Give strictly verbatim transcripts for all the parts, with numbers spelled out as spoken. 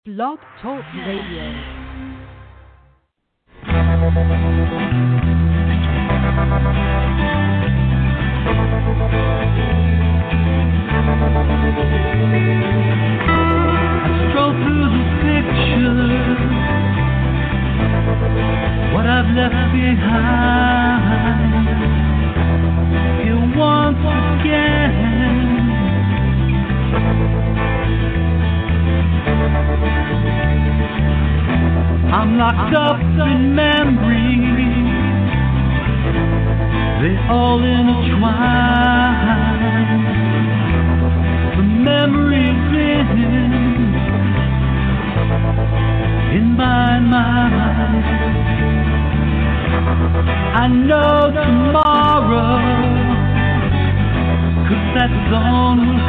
Blog Talk Radio. Stroll through the pictures, what I've left behind. Here once again, I'm locked up in memories, they all intertwine. The memories in in my mind. I know tomorrow, 'cause that dawn will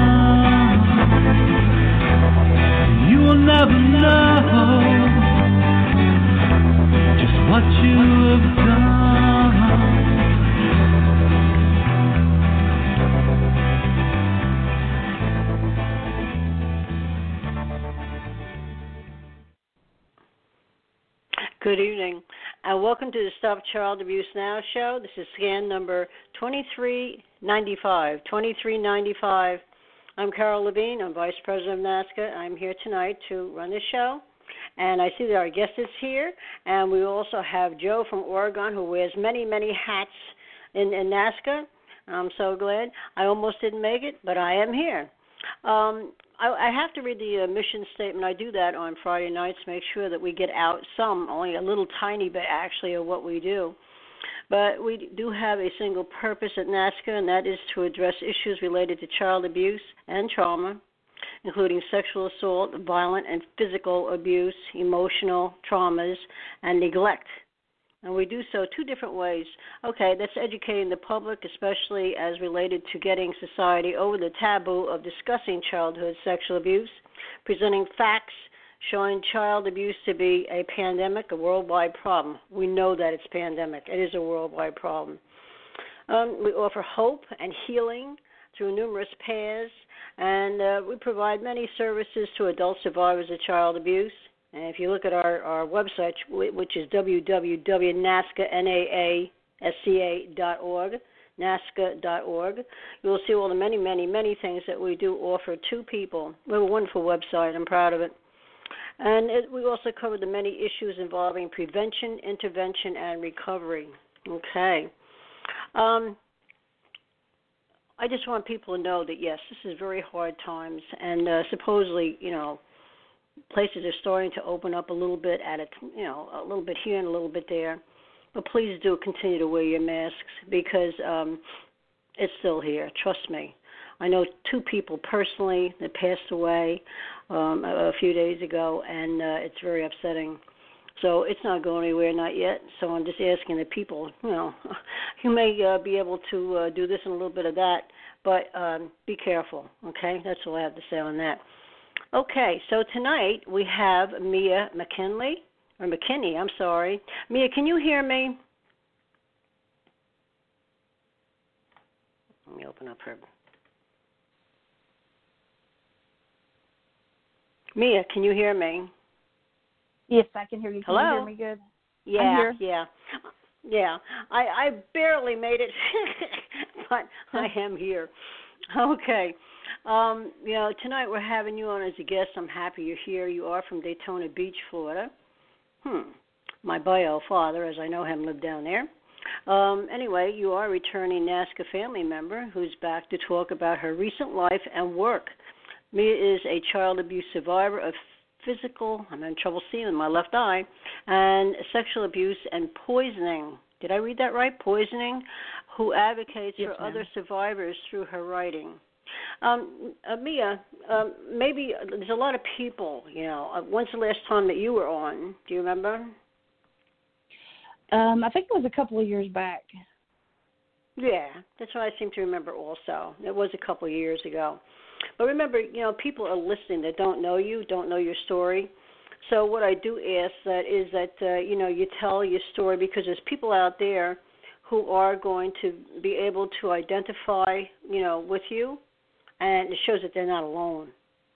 come. You will never know just what you have done. Good evening, and welcome to the Stop Child Abuse Now show. This is scan number twenty-three ninety-five. twenty-three ninety-five. I'm Carol Levine. I'm Vice President of NAASCA. I'm here tonight to run the show. And I see that our guest is here, and we also have Joe from Oregon, who wears many, many hats in, in NAASCA. I'm so glad. I almost didn't make it, but I am here. Um, I, I have to read the uh, mission statement. I do that on Friday nights, make sure that we get out some, only a little tiny bit actually, of what we do. But we do have a single purpose at NAASCA, and that is to address issues related to child abuse and trauma, including sexual assault, violent and physical abuse, emotional traumas, and neglect. And we do so two different ways. Okay, that's educating the public, especially as related to getting society over the taboo of discussing childhood sexual abuse, presenting facts showing child abuse to be a pandemic, a worldwide problem. We know that it's pandemic. It is a worldwide problem. Um, we offer hope and healing through numerous paths, and uh, we provide many services to adult survivors of child abuse. And if you look at our, our website, which is w w w dot nasca dot org, nasca dot org, you will see all the many, many, many things that we do offer to people. We have a wonderful website. I'm proud of it. And it, we also cover the many issues involving prevention, intervention, and recovery. Okay. Um, I just want people to know that, yes, this is very hard times, and uh, supposedly, you know, places are starting to open up a little bit at a, you know, a little bit here and a little bit there. But please do continue to wear your masks because um, it's still here. Trust me. I know two people personally that passed away um, a, a few days ago, and uh, it's very upsetting. So it's not going anywhere, not yet. So I'm just asking the people, you know, you may uh, be able to uh, do this and a little bit of that, but um, be careful, okay? That's all I have to say on that. Okay, so tonight we have Mia McKinley, or McKinney, I'm sorry. Mia, can you hear me? Let me open up her. Mia, can you hear me? Yes, I can hear you. Can Hello? you hear me good? Yeah, I'm here. yeah. Yeah, I, I barely made it, but I am here. Okay. Um, you know, tonight we're having you on as a guest. I'm happy you're here. You are from Daytona Beach, Florida. Hmm. My bio father, as I know him, lived down there. Um, anyway, you are a returning NAASCA family member who's back to talk about her recent life and work. Mia is a child abuse survivor of physical, I'm having trouble seeing in my left eye, and sexual abuse and poisoning. Did I read that right? Poisoning, who advocates Yes, for ma'am. other survivors through her writing. Um, uh, Mia, um, maybe there's a lot of people, you know. Uh, when's the last time that you were on? Do you remember? Um, I think it was a couple of years back. Yeah, that's what I seem to remember also. It was a couple of years ago. But remember, you know, people are listening that don't know you, don't know your story. So what I do ask that is that, uh, you know, you tell your story because there's people out there who are going to be able to identify, you know, with you, and it shows that they're not alone.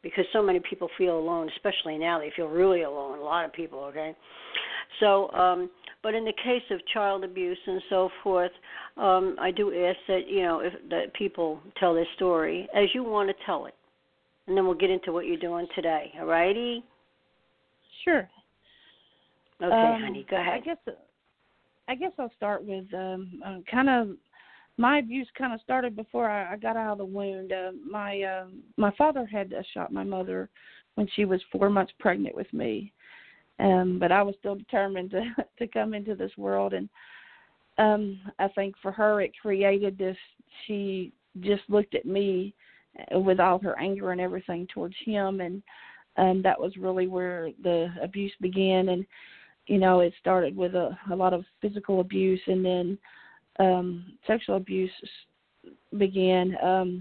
because so many people feel alone, especially now. They feel really alone, a lot of people, okay? So, um, but in the case of child abuse and so forth, um, I do ask that, you know, if that people tell their story as you want to tell it. And then we'll get into what you're doing today, all righty? Sure. Okay, um, honey, go ahead. I guess I guess I'll start with um, uh, kind of my abuse kind of started before I, I got out of the wound. Uh, my uh, my father had uh, shot my mother when she was four months pregnant with me, um, but I was still determined to to come into this world. And um, I think for her it created this. She just looked at me with all her anger and everything towards him, and um, that was really where the abuse began. And you know, it started with a, a lot of physical abuse, and then um, sexual abuse began. Um,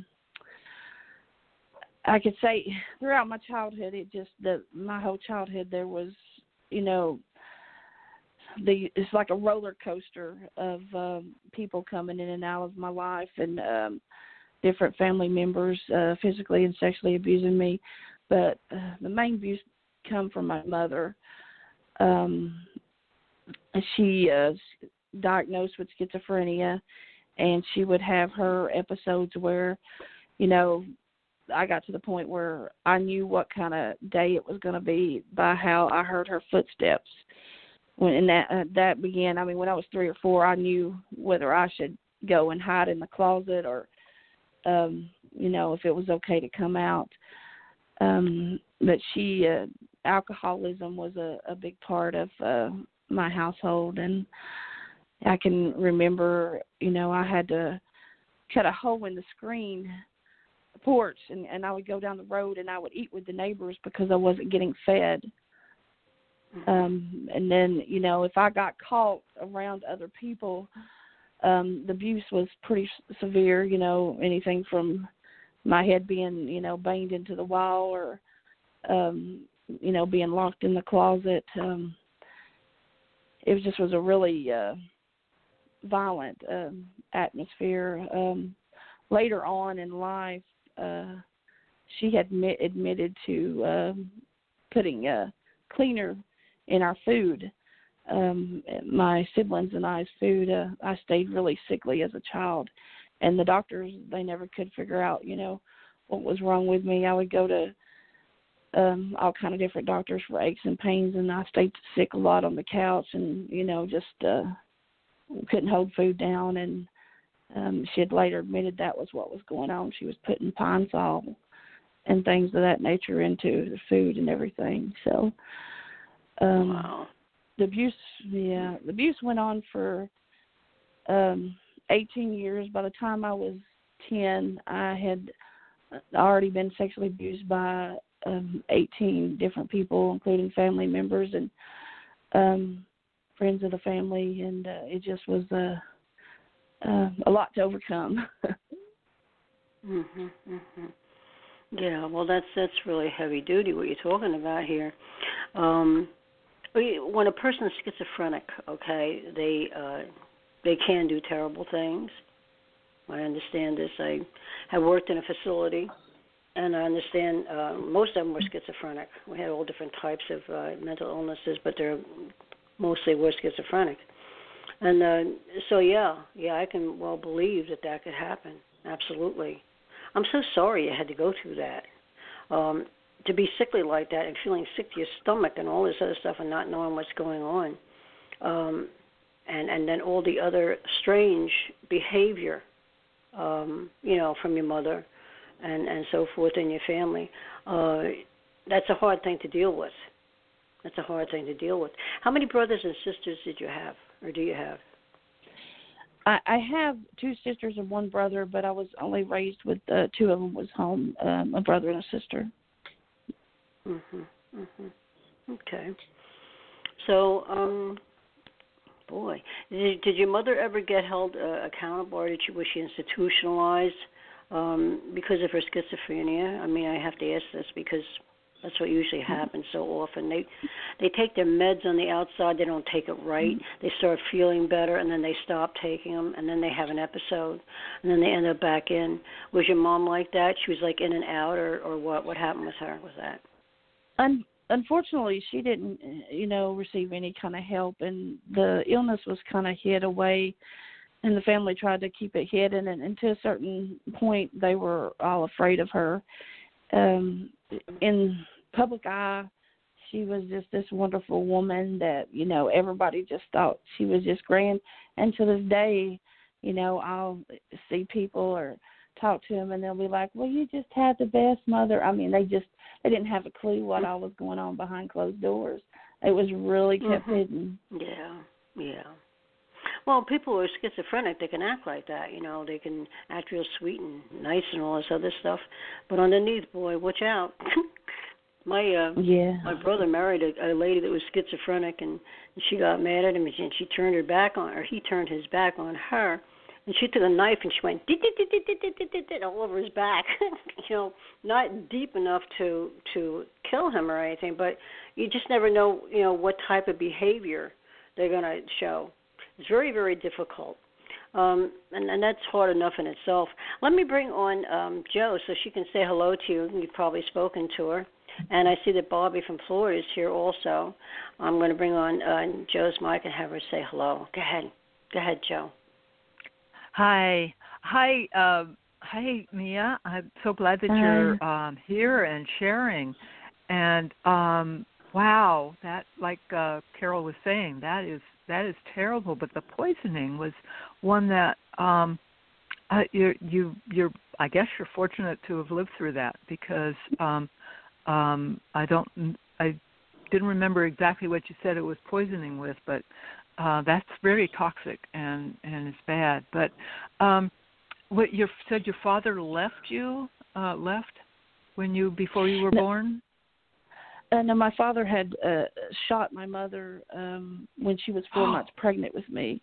I could say throughout my childhood, it just the my whole childhood there was, you know, the it's like a roller coaster of um, people coming in and out of my life, and um, different family members uh, physically and sexually abusing me. But uh, the main abuse come from my mother. Um, she uh, diagnosed with schizophrenia, and she would have her episodes where, you know, I got to the point where I knew what kind of day it was going to be by how I heard her footsteps. When and that uh, that began, I mean, when I was three or four, I knew whether I should go and hide in the closet or, um, you know, if it was okay to come out. Um, but she, uh, alcoholism was a, a big part of uh, my household, and I can remember, you know, I had to cut a hole in the screen porch, and, and I would go down the road and I would eat with the neighbors because I wasn't getting fed. Um, and then, you know, if I got caught around other people, um, the abuse was pretty severe, you know, anything from my head being, you know, banged into the wall or, um, you know, being locked in the closet. Um, it just was a really uh, violent um, atmosphere. Um, later on in life, uh, she had admit, admitted to um, putting a cleaner in our food. Um, my siblings and I's food. Uh, I stayed really sickly as a child, and the doctors, they never could figure out, you know, what was wrong with me. I would go to um, all kind of different doctors for aches and pains, and I stayed sick a lot on the couch, and you know, just uh, couldn't hold food down. And um, she had later admitted that was what was going on. She was putting Pine Sol and things of that nature into the food and everything. So. Um, wow. The abuse, yeah, the abuse went on for um, eighteen years. By the time I was ten, I had already been sexually abused by um, eighteen different people, including family members and um, friends of the family, and uh, it just was uh, uh, a lot to overcome. mhm, mhm. Yeah, well, that's that's really heavy duty what you're talking about here. Um, when a person is schizophrenic, okay, they uh, they can do terrible things. I understand this. I have worked in a facility, and I understand uh, most of them were schizophrenic. We had all different types of uh, mental illnesses, but they're mostly were schizophrenic. And uh, so, yeah, yeah, I can well believe that that could happen. Absolutely. I'm so sorry you had to go through that. Um, to be sickly like that and feeling sick to your stomach and all this other stuff and not knowing what's going on. Um, and, and then all the other strange behavior, um, you know, from your mother and, and so forth in your family. Uh, that's a hard thing to deal with. That's a hard thing to deal with. How many brothers and sisters did you have, or do you have? I, I have two sisters and one brother, but I was only raised with uh, two of them was home, um, a brother and a sister. Mhm. Mhm. Okay. So, um, boy, did, did your mother ever get held uh, accountable, or did she was she institutionalized um, because of her schizophrenia? I mean, I have to ask this because That's what usually happens so often. They they take their meds on the outside. They don't take it right. They start feeling better, and then they stop taking them, and then they have an episode, and then they end up back in. Was your mom like that? She was like in and out, or, or what? What happened with her with that? Un- unfortunately, she didn't, you know, receive any kind of help, and the illness was kind of hid away, and the family tried to keep it hidden, and, and to a certain point, they were all afraid of her. Um, in public eye, she was just this wonderful woman that, you know, everybody just thought she was just grand. And to this day, you know, I'll see people or talk to them, and they'll be like, well, you just had the best mother. I mean, they just, they didn't have a clue what all was going on behind closed doors. It was really kept mm-hmm. hidden. Yeah, yeah. Well, people who are schizophrenic, they can act like that, you know. They can act real sweet and nice and all this other stuff. But underneath, boy, watch out. my uh, yeah. my brother married a, a lady that was schizophrenic, and, and she got mad at him, and she turned her back on, or he turned his back on her. And she took a knife and she went dit, dit, dit, dit, dit, dit, dit, dit, all over his back. You know, not deep enough to to kill him or anything, but you just never know, you know, what type of behavior they're going to show. It's very, very difficult, um, and, and that's hard enough in itself. Let me bring on um, Jo so she can say hello to you. You've probably spoken to her. And I see that Bobby from Florida is here also. I'm going to bring on uh, Jo's mic and have her say hello. Go ahead. Go ahead, Jo. Hi. Hi, uh, hi, Mia. I'm so glad that Hi. you're um, here and sharing. And, um, wow, that, like uh, Carol was saying, that is That is terrible, but the poisoning was one that um, uh, you you you're. I guess you're fortunate to have lived through that because um, um, I don't. I didn't remember exactly what you said it was poisoning with, but uh, that's very toxic and and it's bad. But um, what you said, your father left you uh, left when you before you were no. born. Uh, no, my father had uh, shot my mother um, when she was four months pregnant with me.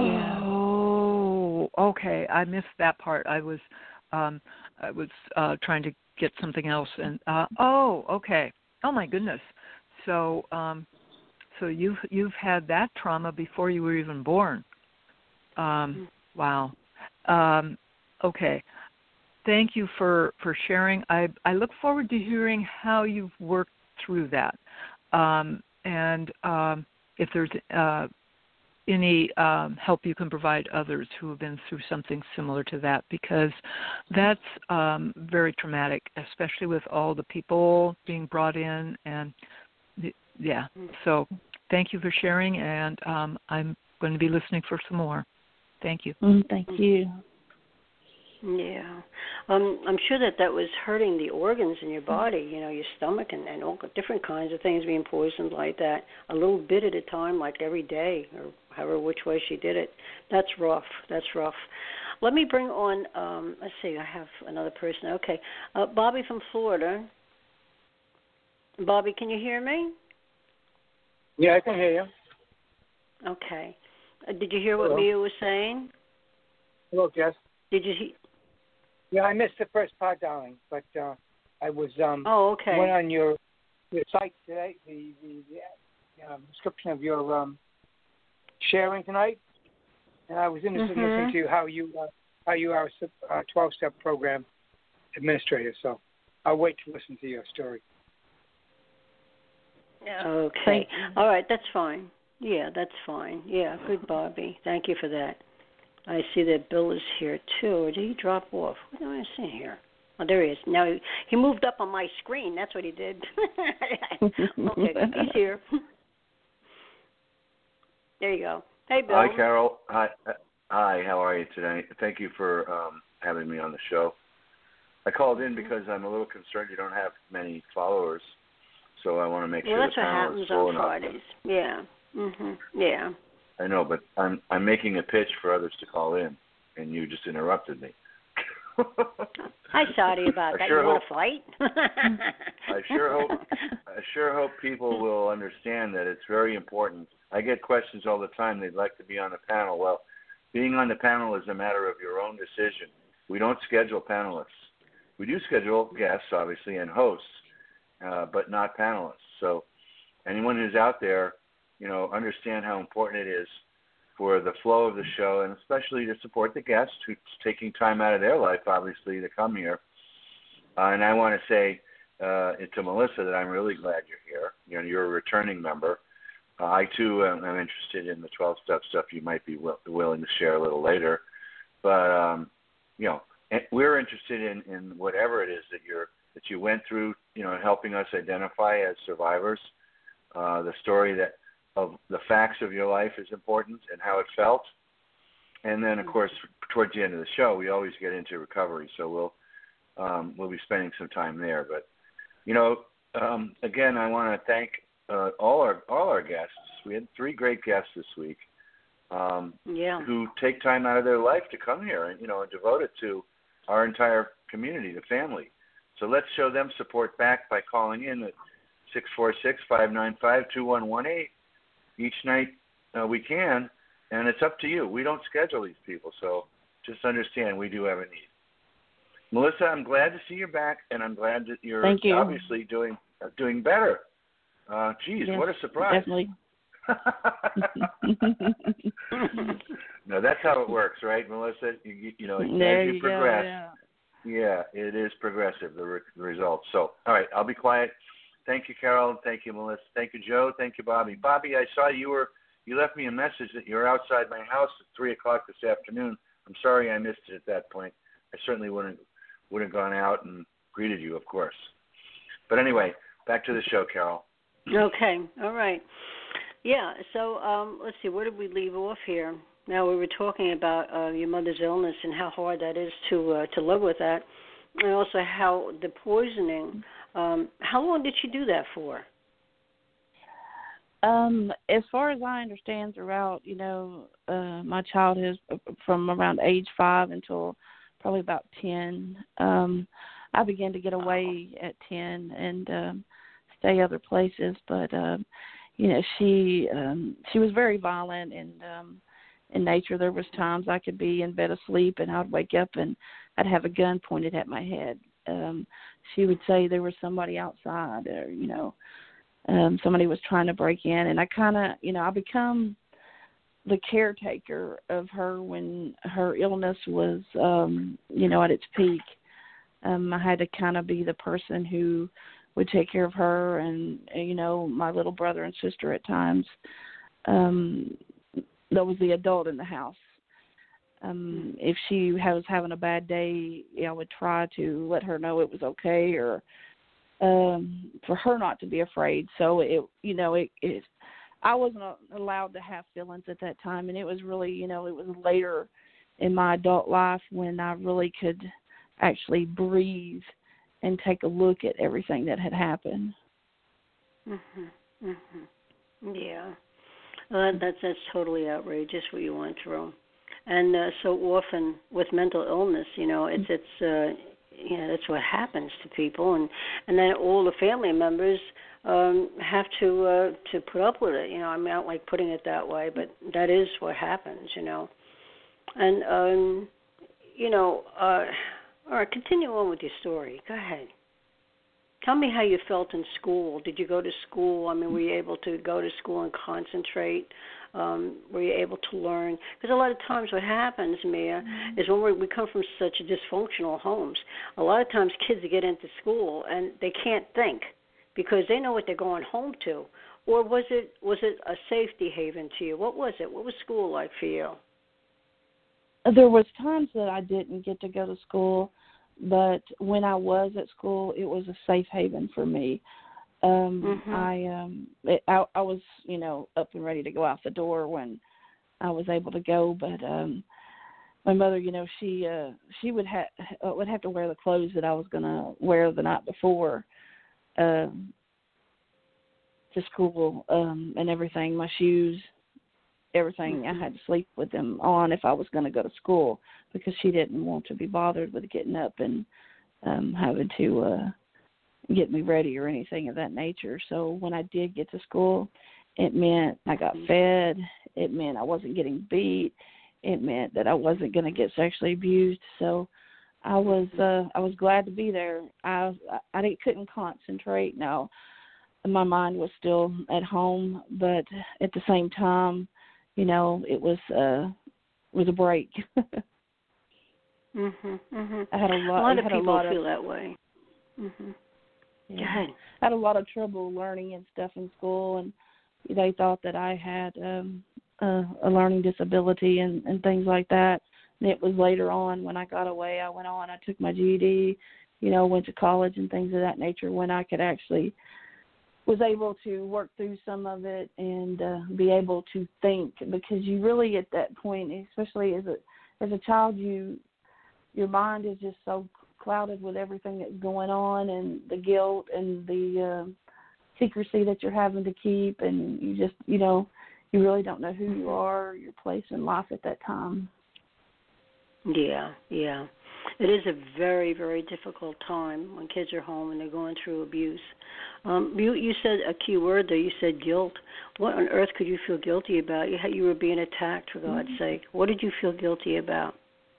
Oh, yeah. Okay. I missed that part. I was, um, I was uh, trying to get something else, and uh, oh, okay. Oh my goodness. So, um, so you've you've had that trauma before you were even born. Um, wow. Um, okay. Thank you for, for sharing. I I look forward to hearing how you've worked through that, um, and um, if there's uh, any um, help you can provide others who have been through something similar to that, because that's um, very traumatic, especially with all the people being brought in, and yeah. So thank you for sharing, and um, I'm going to be listening for some more. Thank you. Mm, thank you. Yeah, um, I'm sure that that was hurting the organs in your body, you know, your stomach and, and all different kinds of things being poisoned like that, a little bit at a time, like every day, or however which way she did it. That's rough. That's rough. Let me bring on, um, let's see, I have another person. Okay, uh, Bobby from Florida. Bobby, can you hear me? Yeah, I can hear you. Okay. Uh, did you hear what Hello. Mia was saying? Hello, Jess. Did you hear? Yeah, I missed the first part, darling, but uh, I was um Oh, okay. went on your your site today, the the, the um, description of your um sharing tonight, and I was interested mm-hmm. in listening to how you uh, how you are a twelve-step program administrator. So I'll wait to listen to your story. Okay. All right, that's fine. Yeah, that's fine. Yeah, good, Bobby. Thank you for that. I see that Bill is here, too. Or did he drop off? What do I see here? Oh, there he is. Now, he, he moved up on my screen. That's what he did. Okay, he's here. There you go. Hey, Bill. Hi, Carol. Hi, hi. How are you today? Thank you for um, having me on the show. I called in because I'm a little concerned you don't have many followers, so I want to make well, sure that's the what panel happens is full on enough. Fridays. Yeah. Mhm. Yeah. I know, but I'm I'm making a pitch for others to call in, and you just interrupted me. Hi, sorry about I that. Sure you hope, want to fight? I sure hope I sure hope people will understand that it's very important. I get questions all the time. They'd like to be on the panel. Well, being on the panel is a matter of your own decision. We don't schedule panelists. We do schedule guests, obviously, and hosts. uh, but not panelists. So anyone who's out there, you know, understand how important it is for the flow of the show, and especially to support the guests who's taking time out of their life, obviously, to come here. Uh, and I want to say uh, to Melissa that I'm really glad you're here. You know, you're a returning member. Uh, I, too, am, am interested in the twelve-step stuff you might be will, willing to share a little later. But, um, you know, we're interested in, in whatever it is that you're that you went through, you know, helping us identify as survivors. Uh, the story that of the facts of your life is important and how it felt. And then, of course, towards the end of the show, we always get into recovery. So we'll um, we'll be spending some time there. But, you know, um, again, I want to thank uh, all our all our guests. We had three great guests this week um, yeah. who take time out of their life to come here and, you know, and devote it to our entire community, the family. So let's show them support back by calling in at six four six, five nine five, two one one eight each night uh, we can, and it's up to you. We don't schedule these people, so just understand we do have a need. Melissa, I'm glad to see you back, and I'm glad that you're Thank you. obviously doing uh, doing better. Uh, geez, yes, what a surprise. Definitely. No, that's how it works, right, Melissa? You, you know, there as you, you progress, go, yeah. yeah, it is progressive, the, re- the results. So, all right, I'll be quiet. Thank you, Carol. Thank you, Melissa. Thank you, Joe. Thank you, Bobby. Bobby, I saw you were you left me a message that you were outside my house at three o'clock this afternoon. I'm sorry I missed it at that point. I certainly wouldn't would have gone out and greeted you, of course. But anyway, back to the show, Carol. Okay. All right. Yeah. So um, let's see. Where did we leave off here? Now we were talking about uh, your mother's illness and how hard that is to uh, to live with that, and also how the poisoning. Um, how long did she do that for? Um, as far as I understand, throughout you know uh, my childhood, from around age five until probably about ten, um, I began to get away at ten and um, stay other places. But um, you know, she um, she was very violent and um, in nature. There was times I could be in bed asleep and I'd wake up and I'd have a gun pointed at my head. Um, she would say there was somebody outside, or you know, um, somebody was trying to break in, and I kind of, you know, I become the caretaker of her when her illness was, um, you know, at its peak. Um, I had to kind of be the person who would take care of her and, you know, my little brother and sister at times. Um, that was the adult in the house. Um, if she was having a bad day, you know, I would try to let her know it was okay, or um, for her not to be afraid. So it, you know, it, it, I wasn't allowed to have feelings at that time, and it was really, you know, it was later in my adult life when I really could actually breathe and take a look at everything that had happened. Mhm. Mhm. Yeah. Well, that's that's totally outrageous what you went through. And uh, so often with mental illness, you know, it's it's uh, you know, that's what happens to people, and, and then all the family members um, have to uh, to put up with it. You know, I mean, I don't like putting it that way, but that is what happens. You know, and um, you know, uh, all right, continue on with your story. Go ahead. Tell me how you felt in school. Did you go to school? I mean, were you able to go to school and concentrate? Um, were you able to learn? Because a lot of times what happens, Mia, mm-hmm. is when we're, we come from such dysfunctional homes, a lot of times kids get into school and they can't think because they know what they're going home to. Or was it was it a safety haven to you? What was it? What was school like for you? There was times that I didn't get to go to school, but when I was at school, it was a safe haven for me. Um, mm-hmm. I, um, it, I I was, you know, up and ready to go out the door when I was able to go. But um, my mother, you know, she uh, she would have would have to wear the clothes that I was gonna wear the night before um, to school um, and everything. My shoes, everything. Mm-hmm. I had to sleep with them on if I was going to go to school because she didn't want to be bothered with getting up and um, having to. Uh, get me ready or anything of that nature. So when I did get to school, it meant I got fed. It meant I wasn't getting beat. It meant that I wasn't going to get sexually abused. So I was uh, I was glad to be there. I I didn't, couldn't concentrate. No, my mind was still at home, but at the same time, you know, it was uh, it was a break. mhm. Mhm. I had a lot. A lot I of had people a lot feel of, that way. Mhm. Yeah. Go ahead. I had a lot of trouble learning and stuff in school, and they thought that I had um, a, a learning disability and, and things like that. And it was later on when I got away, I went on, I took my G E D, you know, went to college and things of that nature when I could actually was able to work through some of it and uh, be able to think, because you really at that point, especially as a as a child, you your mind is just so clouded with everything that's going on and the guilt and the uh, secrecy that you're having to keep, and you just, you know, you really don't know who you are or your place in life at that time. Yeah, yeah. It is a very, very difficult time when kids are home and they're going through abuse. Um, you, you said a key word there. You said guilt. What on earth could you feel guilty about? You, had, you were being attacked, for God's mm-hmm. sake. What did you feel guilty about?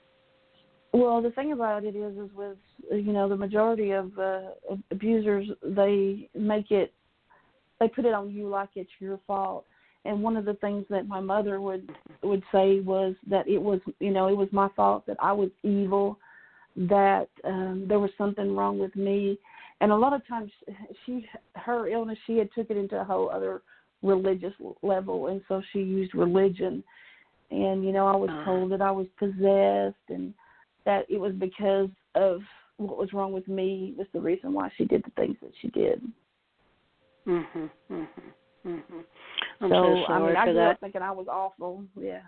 Well, the thing about it is, is with, you know, the majority of uh, abusers, they make it, they put it on you like it's your fault. And one of the things that my mother would would say was that it was, you know, it was my fault, that I was evil, that um, there was something wrong with me. And a lot of times she, her illness, she had took it into a whole other religious level, and so she used religion. And, you know, I was told that I was possessed and that it was because of what was wrong with me was the reason why she did the things that she did. Mhm, mhm, mhm. I'm so, so sorry I mean, I for grew that. up thinking I was awful. Yeah.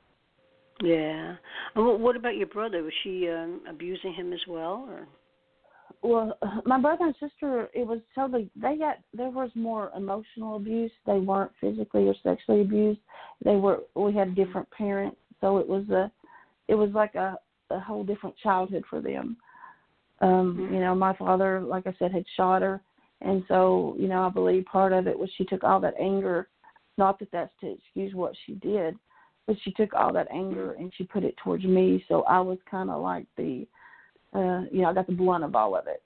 Yeah. And what about your brother? Was she um, abusing him as well, or? Well, my brother and sister, it was totally, they got, there was more emotional abuse. They weren't physically or sexually abused. They were, we had different parents, so it was a, it was like a, a whole different childhood for them. Um, mm-hmm. You know, my father, like I said, had shot her. And so, you know, I believe part of it was she took all that anger, not that that's to excuse what she did, but she took all that anger and she put it towards me. So I was kind of like the, uh, you know, I got the blunt of all of it.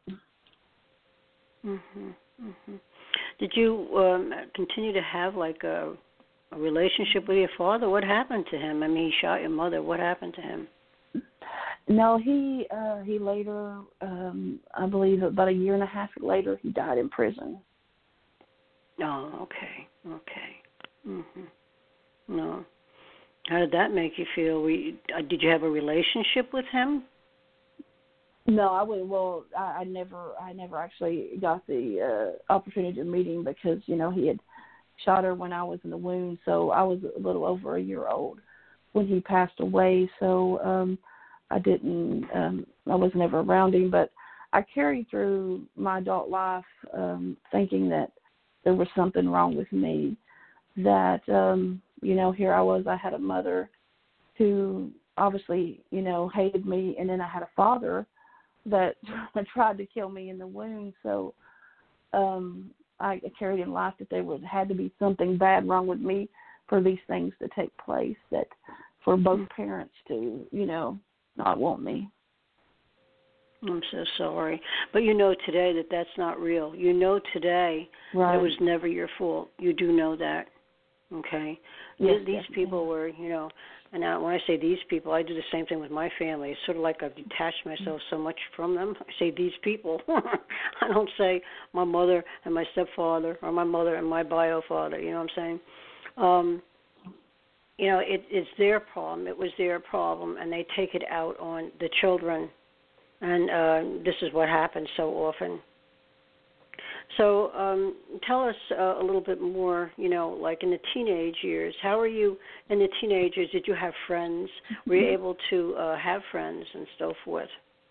Mhm. Mhm. Did you um, continue to have like a, a relationship with your father? What happened to him? I mean, he shot your mother. What happened to him? No, he uh, he later, um, I believe about a year and a half later, he died in prison. Oh, okay, okay. Mhm. No. How did that make you feel? We uh, did you have a relationship with him? No, I would. Well, I, I never, I never actually got the uh, opportunity to meet him because you know he had shot her when I was in the womb, so I was a little over a year old when he passed away. So um, I didn't, um, I was never around him, but I carried through my adult life um, thinking that there was something wrong with me. That um, you know, here I was, I had a mother who obviously you know hated me, and then I had a father that tried to kill me in the womb. So um, I carried in life that there would had to be something bad wrong with me for these things to take place, that for both parents to, you know, not want me. I'm so sorry. But you know today that that's not real. You know today right. that it was never your fault. You do know that, okay? Yes, these definitely. people were, you know, and now when I say these people, I do the same thing with my family. It's sort of like I've detached myself so much from them. I say these people. I don't say my mother and my stepfather or my mother and my bio father. You know what I'm saying? Um, you know, it, it's their problem. It was their problem, and they take it out on the children. And uh, this is what happens so often. So um, tell us uh, a little bit more, you know, like in the teenage years. How were you in the teenage years? Did you have friends? Were you able to uh, have friends and so forth?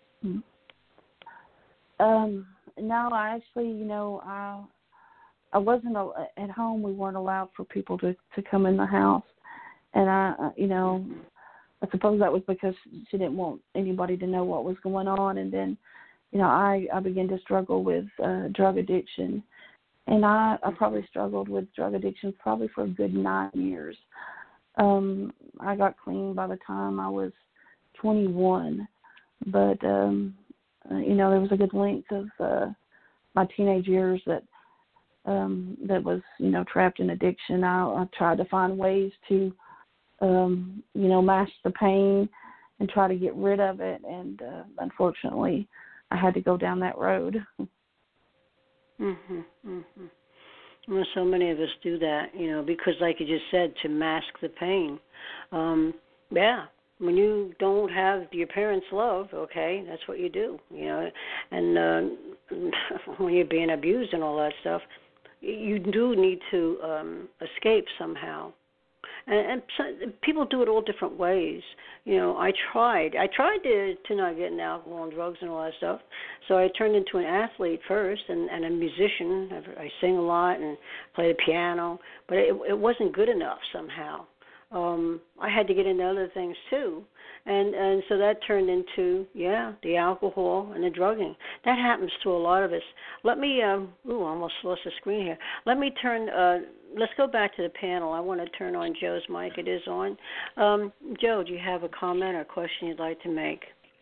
Um, no, I actually, you know, I I wasn't at home. We weren't allowed for people to, to come in the house. And, I, you know, I suppose that was because she didn't want anybody to know what was going on. And then, you know, I, I began to struggle with uh, drug addiction. And I, I probably struggled with drug addiction probably for a good nine years. Um, I got clean by the time I was twenty-one. but um, uh, you know, there was a good length of uh, my teenage years that um, that was, you know, trapped in addiction. I, I tried to find ways to, um, you know, mask the pain and try to get rid of it, and uh, unfortunately, I had to go down that road. Mhm. Mhm. Well, so many of us do that, you know, because, like you just said, to mask the pain. Um, yeah, when you don't have your parents' love, okay, that's what you do, you know. And uh, when you're being abused and all that stuff, you do need to um, escape somehow. And, and so, people do it all different ways. You know, I tried. I tried to to not get into alcohol and drugs and all that stuff. So I turned into an athlete first, and, and a musician. I, I sing a lot and play the piano, but it, it wasn't good enough somehow. Um, I had to get into other things too, and and so that turned into yeah the alcohol and the drugging. That happens to a lot of us. Let me um, ooh, I almost lost the screen here. Let me turn. Uh, let's go back to the panel. I want to turn on Joe's mic. It is on. Um, Joe, do you have a comment or question you'd like to make?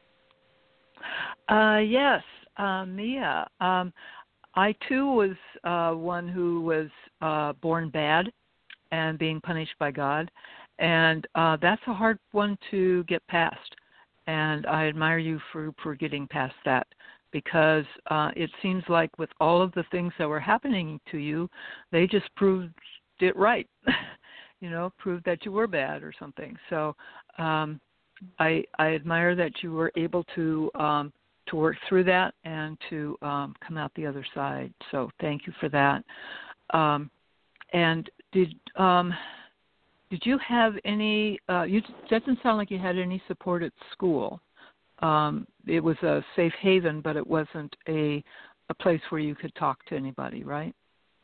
Uh, yes, uh, Mia. Um, I too was uh, one who was uh, born bad and being punished by God. And uh, that's a hard one to get past. And I admire you for, for getting past that, because uh, it seems like with all of the things that were happening to you, they just proved it right, you know, proved that you were bad or something. So um, I, I admire that you were able to um, to work through that and to um, come out the other side. So thank you for that. Um, and did... Um, Did you have any, uh, you, it doesn't sound like you had any support at school. Um, it was a safe haven, but it wasn't a, a place where you could talk to anybody, right?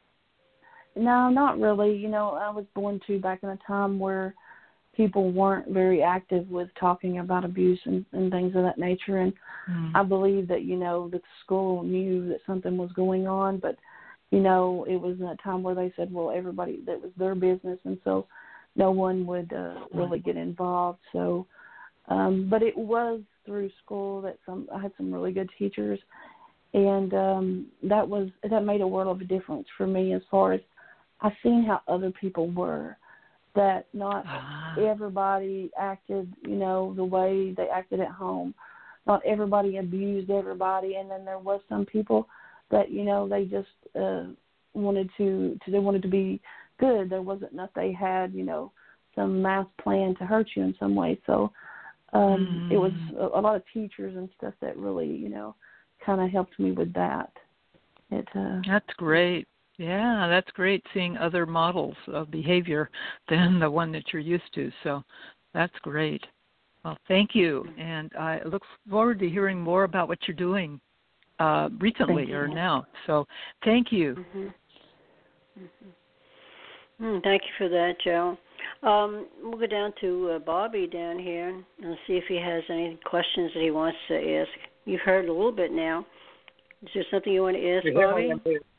No, not really. You know, I was born to back in a time where people weren't very active with talking about abuse and, and things of that nature. And mm. I believe that, you know, the school knew that something was going on, but, you know, it was a time where they said, well, everybody, that was their business. And so no one would uh, really get involved. So, um, but it was through school that some I had some really good teachers, and um, that was that made a world of a difference for me as far as I seen how other people were. That not everybody acted, you know, the way they acted at home. Not everybody abused everybody, and then there was some people that, you know, they just uh, wanted to, to they wanted to be good. There wasn't enough they had, you know, some mass plan to hurt you in some way. So um, mm. it was a, a lot of teachers and stuff that really, you know, kind of helped me with that. It, uh, that's great. Yeah, that's great seeing other models of behavior than the one that you're used to. So that's great. Well, thank you. And I look forward to hearing more about what you're doing uh, recently or now. So thank you. Mm-hmm. Mm-hmm. Mm, thank you for that, Joe. Um, we'll go down to uh, Bobby down here and see if he has any questions that he wants to ask. You've heard a little bit now. Is there something you want to ask, Bobby?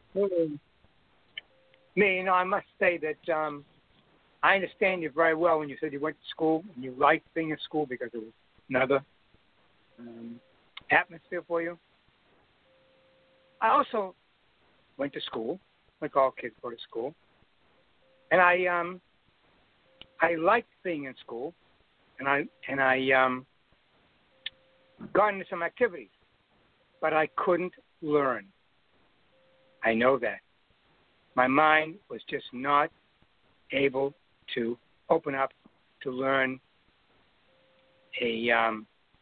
Me, you know, I must say that um, I understand you very well when you said you went to school and you liked being in school because it was another um, atmosphere for you. I also went to school, like all kids go to school. And I um I liked being in school, and I and I um got into some activities, but I couldn't learn. I know that. My mind was just not able to open up to learn a um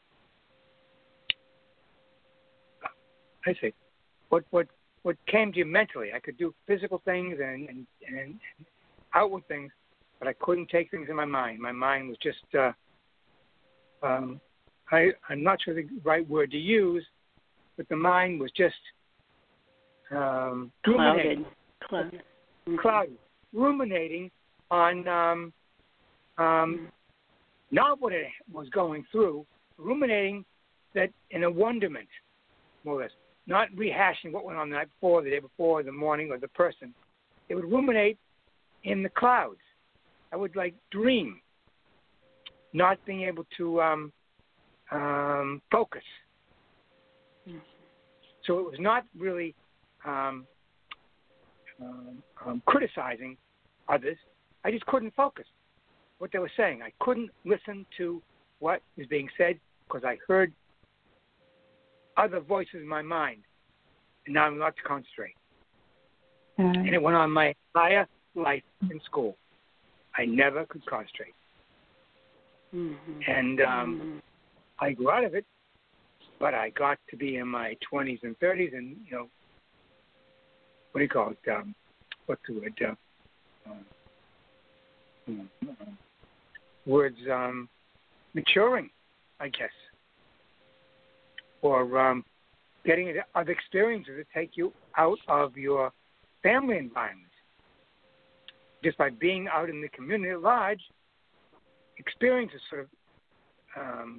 I say what what what came to you mentally. I could do physical things and and, and outward things, but I couldn't take things in my mind. My mind was just, uh, um, I, I'm not sure the right word to use, but the mind was just um, ruminating. Clouded. Mm-hmm. Clouded. Ruminating on um, um, mm-hmm. not what it was going through, ruminating that in a wonderment, more or less, not rehashing what went on the night before, the day before, the morning, or the person. It would ruminate in the clouds. I would like dream, not being able to um, um, focus. Mm-hmm. So it was not really um, um, um, criticizing others. I just couldn't focus what they were saying. I couldn't listen to what was being said because I heard other voices in my mind, and now I'm not to concentrate. Right. And it went on my entire life in school. I never could concentrate. Mm-hmm. And um, mm-hmm. I grew out of it, but I got to be in my twenties and thirties, and, you know, what do you call it? Um, what's the word? Uh, um, um, words, um, maturing, I guess. Or um, getting other experiences that take you out of your family environment. Just by being out in the community at large, experiences sort of, um,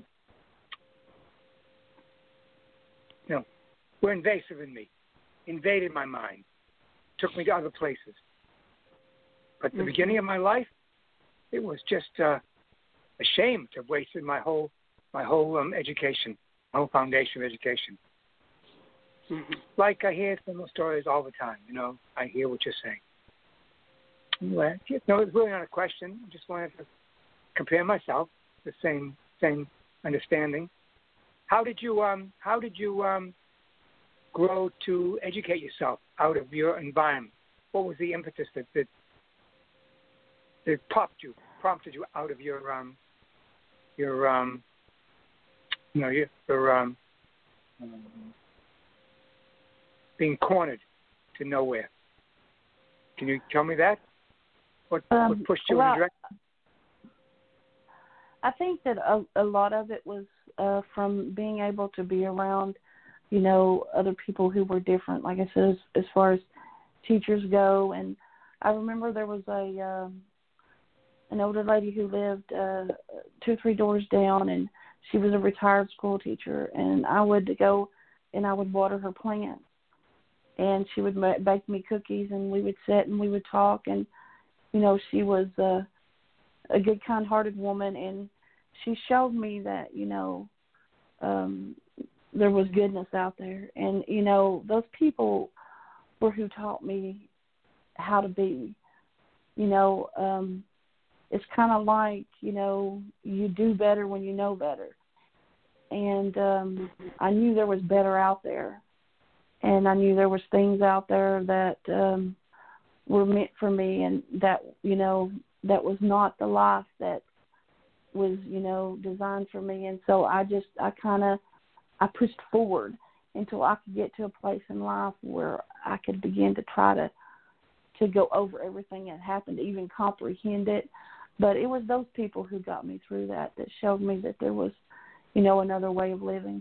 you know, were invasive in me, invaded my mind, took me to other places. But the mm-hmm. beginning of my life, it was just uh, a shame to have wasted my whole, my whole um, education, my whole foundation of education. Mm-hmm. Like I hear similar stories all the time. You know, I hear what you're saying. Anyway, no, it's really not a question. I just wanted to compare myself, the same same understanding. How did you um how did you um grow to educate yourself out of your environment? What was the impetus that that, that popped you, prompted you out of your um your um you know your, your um, um being cornered to nowhere? Can you tell me that? What, um, what pushed you well, in the direction? I think that a, a lot of it was uh, from being able to be around, you know, other people who were different. Like I said, as, as far as teachers go, and I remember there was a um, an older lady who lived uh, two or three doors down, and she was a retired school teacher, and I would go and I would water her plants, and she would bake me cookies, and we would sit and we would talk, and you know, she was uh, a good, kind-hearted woman, and she showed me that, you know, um, there was goodness out there. And, you know, those people were who taught me how to be. You know, um, it's kind of like, you know, you do better when you know better. And um, I knew there was better out there, and I knew there was things out there that um, – were meant for me, and that, you know, that was not the life that was, you know, designed for me. And so I just, I kind of, I pushed forward until I could get to a place in life where I could begin to try to, to go over everything that happened, to even comprehend it. But it was those people who got me through that, that showed me that there was, you know, another way of living.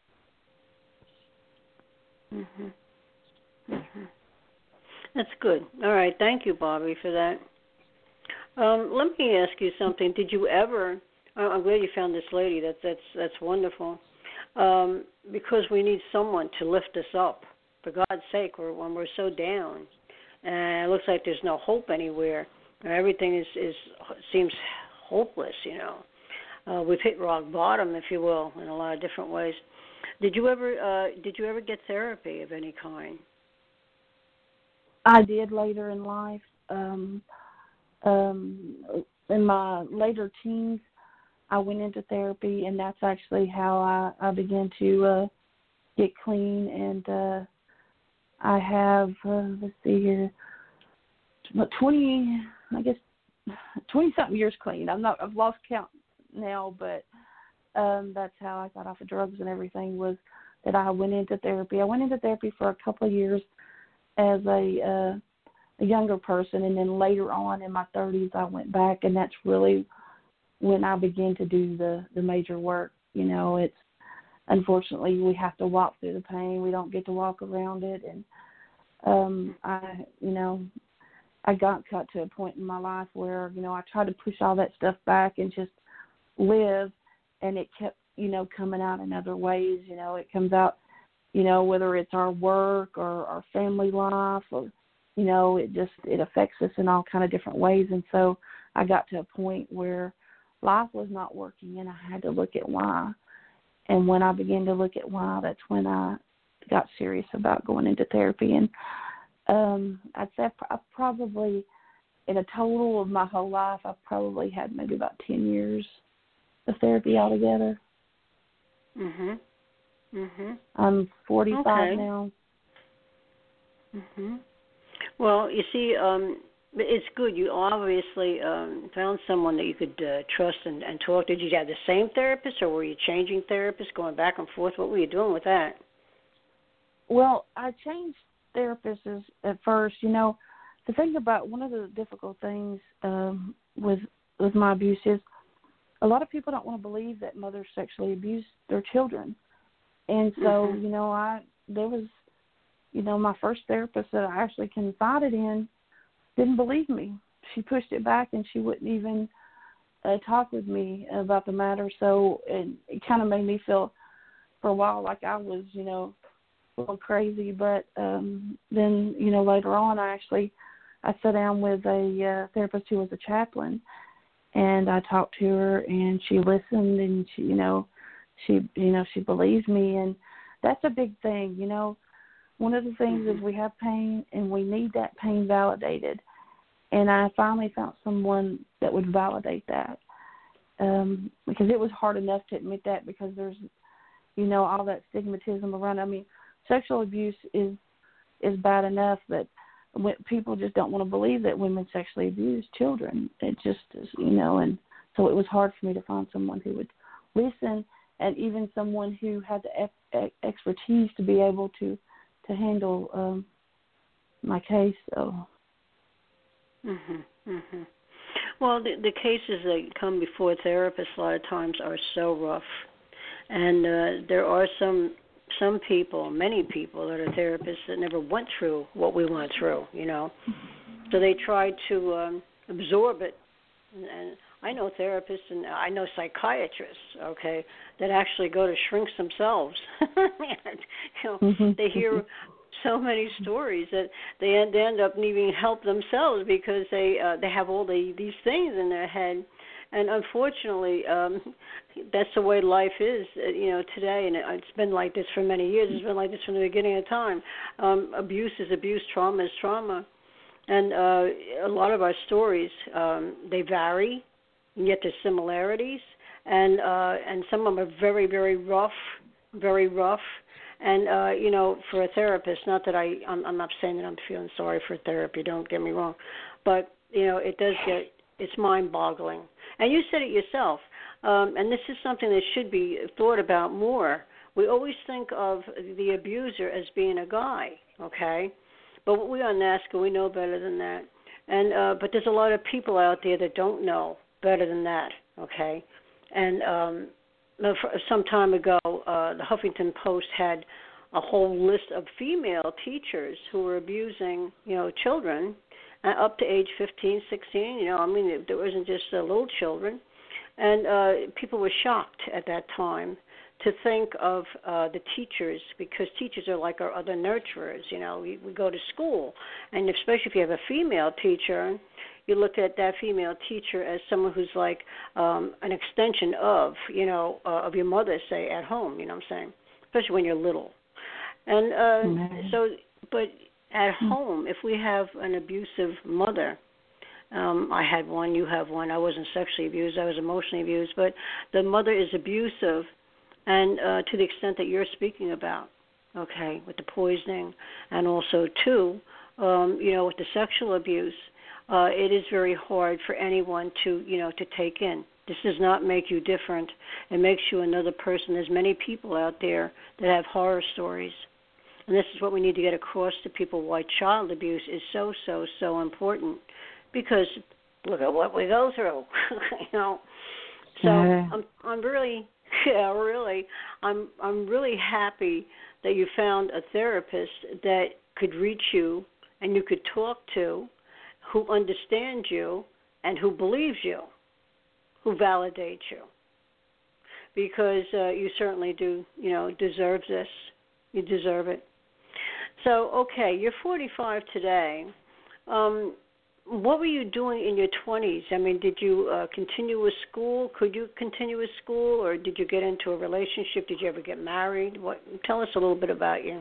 Mhm. Mhm. That's good. All right. Thank you, Bobby, for that. Um, let me ask you something. Did you ever? I'm glad you found this lady. That's that's that's wonderful. Um, because we need someone to lift us up. For God's sake, we're, when we're so down, and it looks like there's no hope anywhere, and everything is is seems hopeless. You know, uh, we've hit rock bottom, if you will, in a lot of different ways. Did you ever? Uh, did you ever get therapy of any kind? I did later in life. Um, um, in my later teens, I went into therapy, and that's actually how I, I began to uh, get clean. And uh, I have, uh, let's see here, twenty, I guess, twenty-something years clean. I'm not, I've lost count now, but um, that's how I got off of drugs and everything, was that I went into therapy. I went into therapy for a couple of years as a, uh, a younger person, and then later on in my thirties I went back, and that's really when I began to do the, the major work. You know, it's unfortunately we have to walk through the pain. We don't get to walk around it, and um, I, you know, I got cut to a point in my life where, you know, I tried to push all that stuff back and just live, and it kept, you know, coming out in other ways. You know, it comes out, you know, whether it's our work or our family life, or, you know, it just, it affects us in all kind of different ways. And so I got to a point where life was not working, and I had to look at why. And when I began to look at why, that's when I got serious about going into therapy. And um, I'd say I probably, in a total of my whole life, I've probably had maybe about ten years of therapy altogether. Mhm. Mhm. I'm forty-five okay. now. Mhm. Well, you see, um, it's good. You obviously um, found someone that you could uh, trust and, and talk to. Did you have the same therapist, or were you changing therapists, going back and forth? What were you doing with that? Well, I changed therapists at first. You know, the thing about one of the difficult things um, with with my abuse is a lot of people don't want to believe that mothers sexually abuse their children. And so, mm-hmm. you know, I there was, you know, my first therapist that I actually confided in didn't believe me. She pushed it back, and she wouldn't even uh, talk with me about the matter. So it, it kind of made me feel for a while like I was, you know, a little crazy. But um, then, you know, later on, I actually I sat down with a uh, therapist who was a chaplain, and I talked to her, and she listened, and she, you know, she, you know, she believes me, and that's a big thing. You know, one of the things mm-hmm. is we have pain, and we need that pain validated. And I finally found someone that would validate that, um, because it was hard enough to admit that, because there's, you know, all that stigmatism around. I mean, sexual abuse is is bad enough, but when people just don't want to believe that women sexually abuse children. It just is, you know, and so it was hard for me to find someone who would listen, and even someone who had the ex- expertise to be able to, to handle um, my case. So. Mhm. Mhm. Well, the, the cases that come before therapists a lot of times are so rough, and uh, there are some some people, many people that are therapists that never went through what we went through. You know, so they try to um, absorb it. And, and I know therapists and I know psychiatrists, okay, that actually go to shrinks themselves. and, you know, mm-hmm. they hear so many stories that they end, they end up needing help themselves because they uh, they have all the, these things in their head. And unfortunately, um, that's the way life is, uh, you know, today. And it's been like this for many years. It's been like this from the beginning of time. Um, abuse is abuse. Trauma is trauma. And uh, a lot of our stories, um, they vary, and yet there's similarities. And uh, and some of them are very, very rough, very rough. And, uh, you know, for a therapist, not that I, I'm, I'm not saying that I'm feeling sorry for therapy, don't get me wrong, but, you know, it does get, it's mind-boggling. And you said it yourself, um, and this is something that should be thought about more. We always think of the abuser as being a guy, okay? But we on NASCAR, we know better than that. And uh, but there's a lot of people out there that don't know better than that, okay? And um, some time ago, uh, the Huffington Post had a whole list of female teachers who were abusing, you know, children uh, up to age fifteen, sixteen. You know, I mean, there wasn't just uh, little children. And uh, people were shocked at that time to think of uh, the teachers, because teachers are like our other nurturers. You know, we, we go to school, and especially if you have a female teacher, you look at that female teacher as someone who's like um, an extension of, you know, uh, of your mother, say, at home, you know what I'm saying, especially when you're little. And uh, mm-hmm. so, but at home, if we have an abusive mother, um, I had one, you have one, I wasn't sexually abused, I was emotionally abused, but the mother is abusive, and uh, to the extent that you're speaking about, okay, with the poisoning, and also, too, um, you know, with the sexual abuse, uh, it is very hard for anyone to, you know, to take in. This does not make you different. It makes you another person. There's many people out there that have horror stories. And this is what we need to get across to people, why child abuse is so, so, so important. Because look at what we go through, you know. So yeah. I'm, I'm really, yeah, really, I'm, I'm really happy that you found a therapist that could reach you and you could talk to, who understands you and who believes you, who validates you. Because uh, you certainly do, you know, deserve this. You deserve it. So, okay, you're forty-five today. Um, what were you doing in your twenties? I mean, did you uh, continue with school? Could you continue with school, or did you get into a relationship? Did you ever get married? What? Tell us a little bit about you.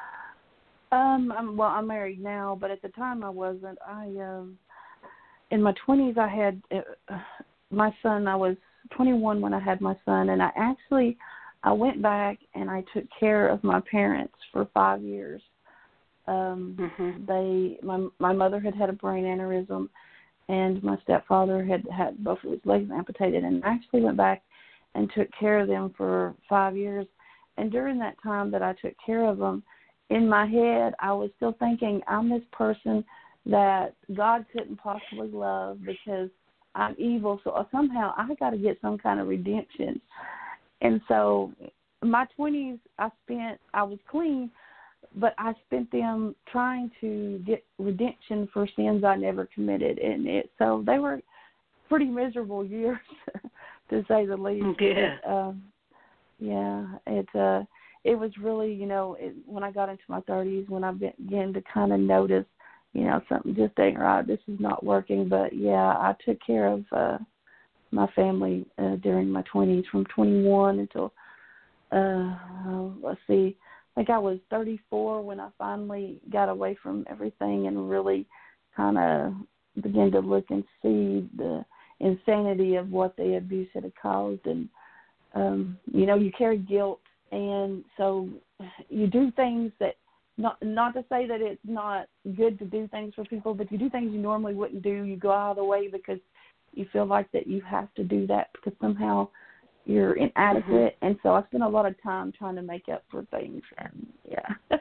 Um, I'm, well, I'm married now, but at the time I wasn't. I, um, in my twenties, I had uh, my son. I was twenty-one when I had my son, and I actually, I went back and I took care of my parents for five years. Um, mm-hmm. They, my my mother had had a brain aneurysm, and my stepfather had had both of his legs amputated, and I actually went back and took care of them for five years. And during that time that I took care of them, in my head, I was still thinking, I'm this person that God couldn't possibly love because I'm evil, so somehow I got to get some kind of redemption. And so my twenties, I spent, I was clean, but I spent them trying to get redemption for sins I never committed. And it, so they were pretty miserable years, to say the least. Yeah. But, um, yeah, it, uh, it was really, you know, it, when I got into my thirties, when I began to kind of notice, you know, something just ain't right, this is not working. But, yeah, I took care of uh, my family uh, during my twenties, from twenty-one until, uh, let's see, I think I was thirty-four when I finally got away from everything and really kind of began to look and see the insanity of what the abuse had caused. And, um, you know, you carry guilt, and so you do things that, not not to say that it's not good to do things for people, but you do things you normally wouldn't do. You go out of the way because you feel like that you have to do that because somehow you're inadequate. Mm-hmm. And so I spent a lot of time trying to make up for things. And yeah.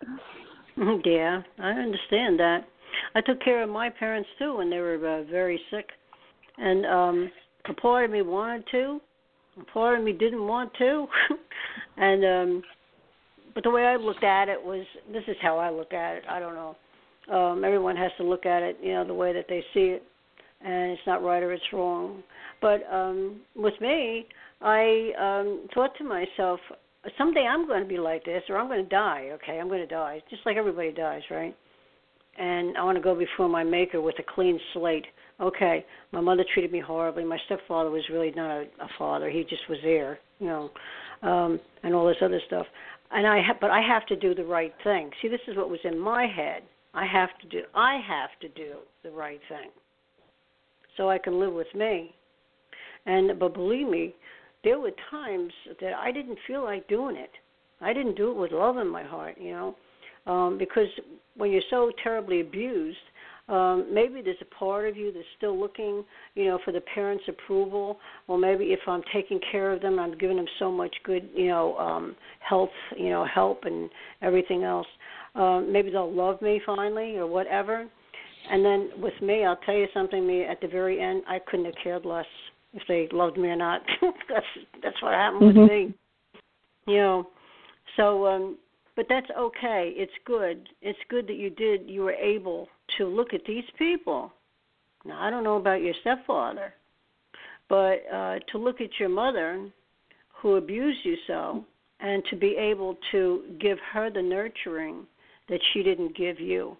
Yeah, I understand that. I took care of my parents too when they were uh, very sick. And um, a part of me wanted to, a part of me didn't want to. and um, but the way I looked at it was, this is how I look at it. I don't know. Um, everyone has to look at it, you know, the way that they see it. And it's not right or it's wrong. But um, with me, I um, thought to myself, someday I'm going to be like this, or I'm going to die, okay? I'm going to die, just like everybody dies, right? And I want to go before my Maker with a clean slate. Okay, my mother treated me horribly. My stepfather was really not a, a father. He just was there, you know, um, and all this other stuff. And I, ha- but I have to do the right thing. See, this is what was in my head. I have to do. I have to do the right thing, so I can live with me. And but believe me, there were times that I didn't feel like doing it. I didn't do it with love in my heart, you know, um, because when you're so terribly abused, um, maybe there's a part of you that's still looking, you know, for the parents' approval. Or maybe if I'm taking care of them, I'm giving them so much good, you know, um, health, you know, help and everything else. Um, maybe they'll love me finally or whatever. And then with me, I'll tell you something. Me at the very end, I couldn't have cared less if they loved me or not. that's that's what happened mm-hmm. with me. You know, so um, but that's okay. It's good. It's good that you did. You were able to look at these people. Now I don't know about your stepfather, but uh, to look at your mother, who abused you so, and to be able to give her the nurturing that she didn't give you.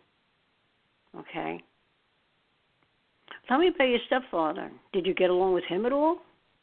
Okay. Tell me about your stepfather. Did you get along with him at all?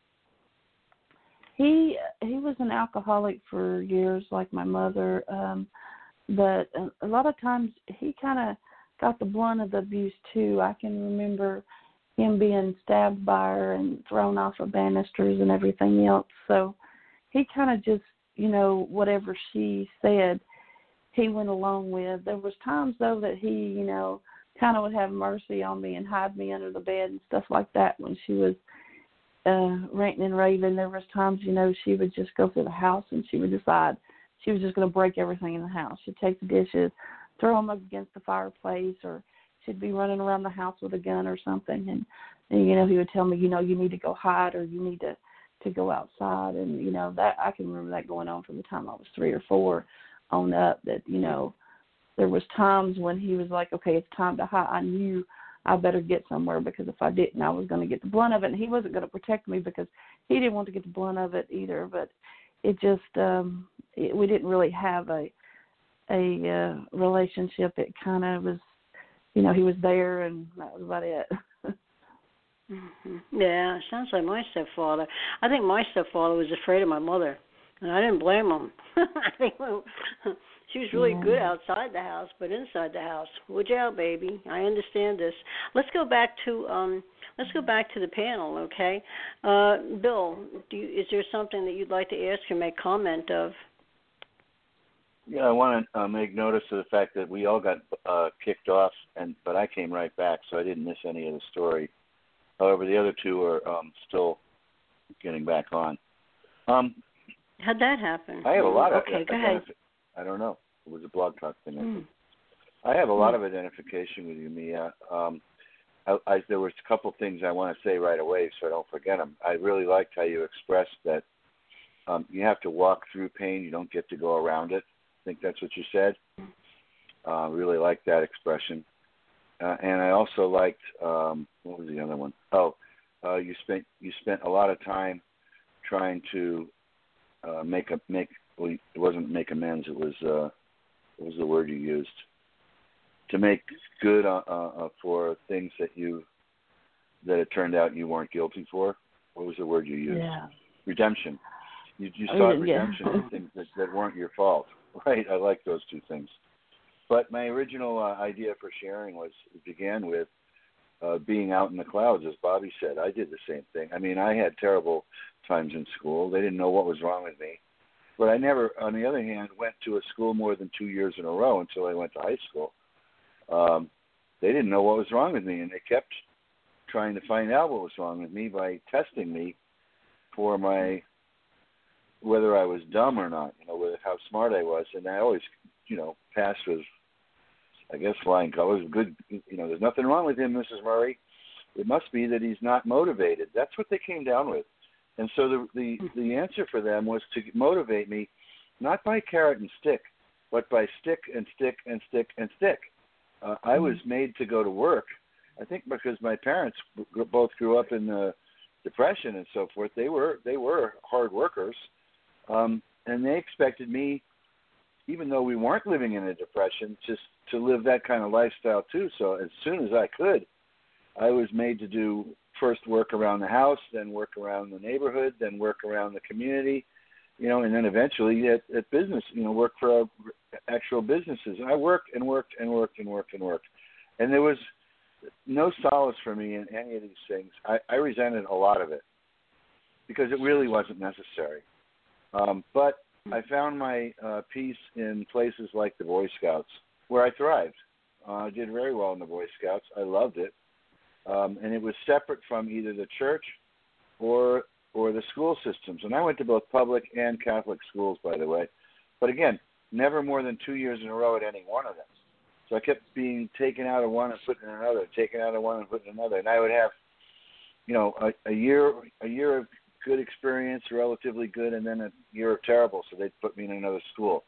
He he was an alcoholic for years, like my mother. Um, but a, a lot of times he kind of got the brunt of the abuse too. I can remember him being stabbed by her and thrown off of banisters and everything else. So he kind of just, you know, whatever she said, he went along with. There was times though that he, you know, kind of would have mercy on me and hide me under the bed and stuff like that when she was uh, ranting and raving. There was times, you know, she would just go through the house and she would decide she was just going to break everything in the house. She'd take the dishes, throw them up against the fireplace, or she'd be running around the house with a gun or something. And, and you know, he would tell me, you know, you need to go hide or you need to, to go outside. And, you know, that I can remember that going on from the time I was three or four on up, that, you know, there was times when he was like, okay, it's time to hide. I knew I better get somewhere because if I didn't, I was going to get the blunt of it. And he wasn't going to protect me because he didn't want to get the blunt of it either. But it just, um, it, we didn't really have a a uh, relationship. It kind of was, you know, he was there, and that was about it. Mm-hmm. Yeah, sounds like my stepfather. I think my stepfather was afraid of my mother, and I didn't blame him. I think she was really yeah. good outside the house, but inside the house, watch out, baby. I understand this. Let's go back to um. Let's go back to the panel, okay? Uh, Bill, do you, is there something that you'd like to ask or make comment of? Yeah, I want to uh, make notice of the fact that we all got uh, kicked off, and but I came right back, so I didn't miss any of the story. However, the other two are um, still getting back on. Um, How'd that happen? I have a lot of okay. Go identif- ahead. I don't know. It was a blog talk thing. Mm. I have a lot Mm. of identification with you, Mia. Um, I, I, there was a couple things I want to say right away, so I don't forget them. I really liked how you expressed that um, you have to walk through pain. You don't get to go around it. I think that's what you said. Uh, really liked that expression. Uh, and I also liked um, what was the other one? Oh, uh, you spent you spent a lot of time trying to uh, make a make. Well, it wasn't make amends. It was uh, what was the word you used? To make good uh, uh, for things that you that it turned out you weren't guilty for. What was the word you used? Yeah. Redemption. You, you Oh, sought yeah. redemption in things that, that weren't your fault. Right. I like those two things. But my original uh, idea for sharing was it began with uh, being out in the clouds, as Bobby said. I did the same thing. I mean, I had terrible times in school. They didn't know what was wrong with me. But I never, on the other hand, went to a school more than two years in a row until I went to high school. Um, they didn't know what was wrong with me, and they kept trying to find out what was wrong with me by testing me for my whether I was dumb or not, you know, whether how smart I was. And I always, you know, passed with, I guess, flying colors. Good, you know, there's nothing wrong with him, Missus Murray. It must be that he's not motivated. That's what they came down with. And so the the, the answer for them was to motivate me, not by carrot and stick, but by stick and stick and stick and stick. Uh, I was made to go to work, I think, because my parents both grew up in the Depression and so forth. They were they were hard workers, um, and they expected me, even though we weren't living in a depression, just to live that kind of lifestyle too. So as soon as I could, I was made to do first work around the house, then work around the neighborhood, then work around the community, you know, and then eventually at, at business, you know, work for uh, actual businesses. And I worked and worked and worked and worked and worked. And there was no solace for me in any of these things. I, I resented a lot of it because it really wasn't necessary. Um, but I found my uh, peace in places like the Boy Scouts, where I thrived. Uh, I did very well in the Boy Scouts. I loved it. Um, and it was separate from either the church or or the school systems. And I went to both public and Catholic schools, by the way. But again, never more than two years in a row at any one of them. So I kept being taken out of one and put in another, taken out of one and put in another. And I would have, you know, a, a year a year of good experience, relatively good, and then a year of terrible. So they'd put me in another school.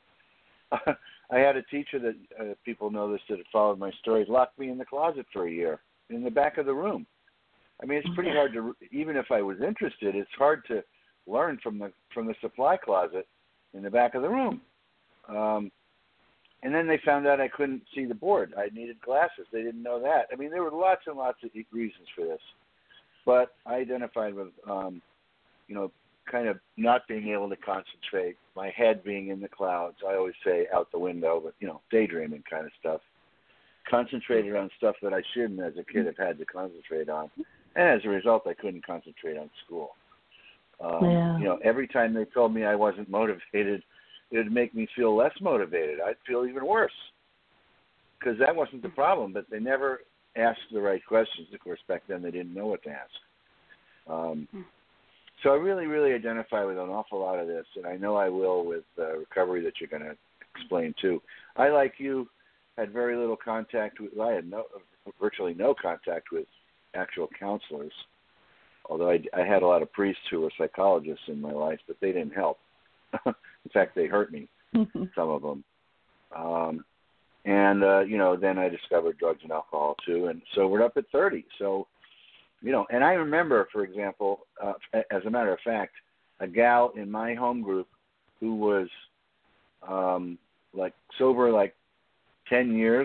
I had a teacher that uh, people know this that had followed my stories, locked me in the closet for a year in the back of the room. I mean, it's pretty hard to, even if I was interested, it's hard to learn from the from the supply closet in the back of the room. Um, and then they found out I couldn't see the board. I needed glasses. They didn't know that. I mean, there were lots and lots of reasons for this. But I identified with, um, you know, kind of not being able to concentrate, my head being in the clouds. I always say out the window, but, you know, daydreaming kind of stuff. Concentrated on stuff that I shouldn't as a kid have had to concentrate on. And as a result, I couldn't concentrate on school. Um, Yeah. You know, every time they told me I wasn't motivated, it would make me feel less motivated. I'd feel even worse because that wasn't the problem, but they never asked the right questions. Of course, back then they didn't know what to ask. Um, so I really, really identify with an awful lot of this, and I know I will with uh, recovery that you're going to explain too. I, like you, had very little contact with, I had no, virtually no contact with actual counselors, although I, I had a lot of priests who were psychologists in my life, but they didn't help. In fact, they hurt me, some of them. Um, and, uh, you know, then I discovered drugs and alcohol too, and so we're up at thirty. So, you know, and I remember, for example, uh, as a matter of fact, a gal in my home group who was um, like sober like ten years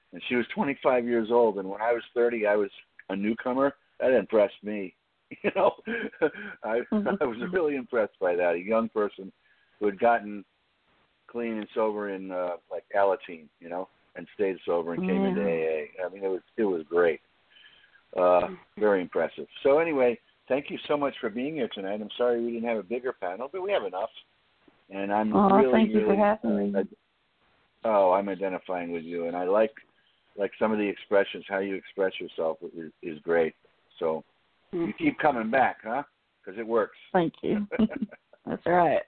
and she was twenty-five years old. And when I was thirty, I was a newcomer. That impressed me. You know, I I was really impressed by that. A young person who had gotten clean and sober in uh, like Alateen, you know, and stayed sober and came yeah. into A A. I mean, it was it was great. Uh, very impressive. So anyway, thank you so much for being here tonight. I'm sorry we didn't have a bigger panel, but we have enough. And I'm oh, really, thank you really, for having uh, me. oh, I'm identifying with you, and I like like some of the expressions. How you express yourself is, is great. So you keep coming back, huh? Because it works. Thank you. That's right.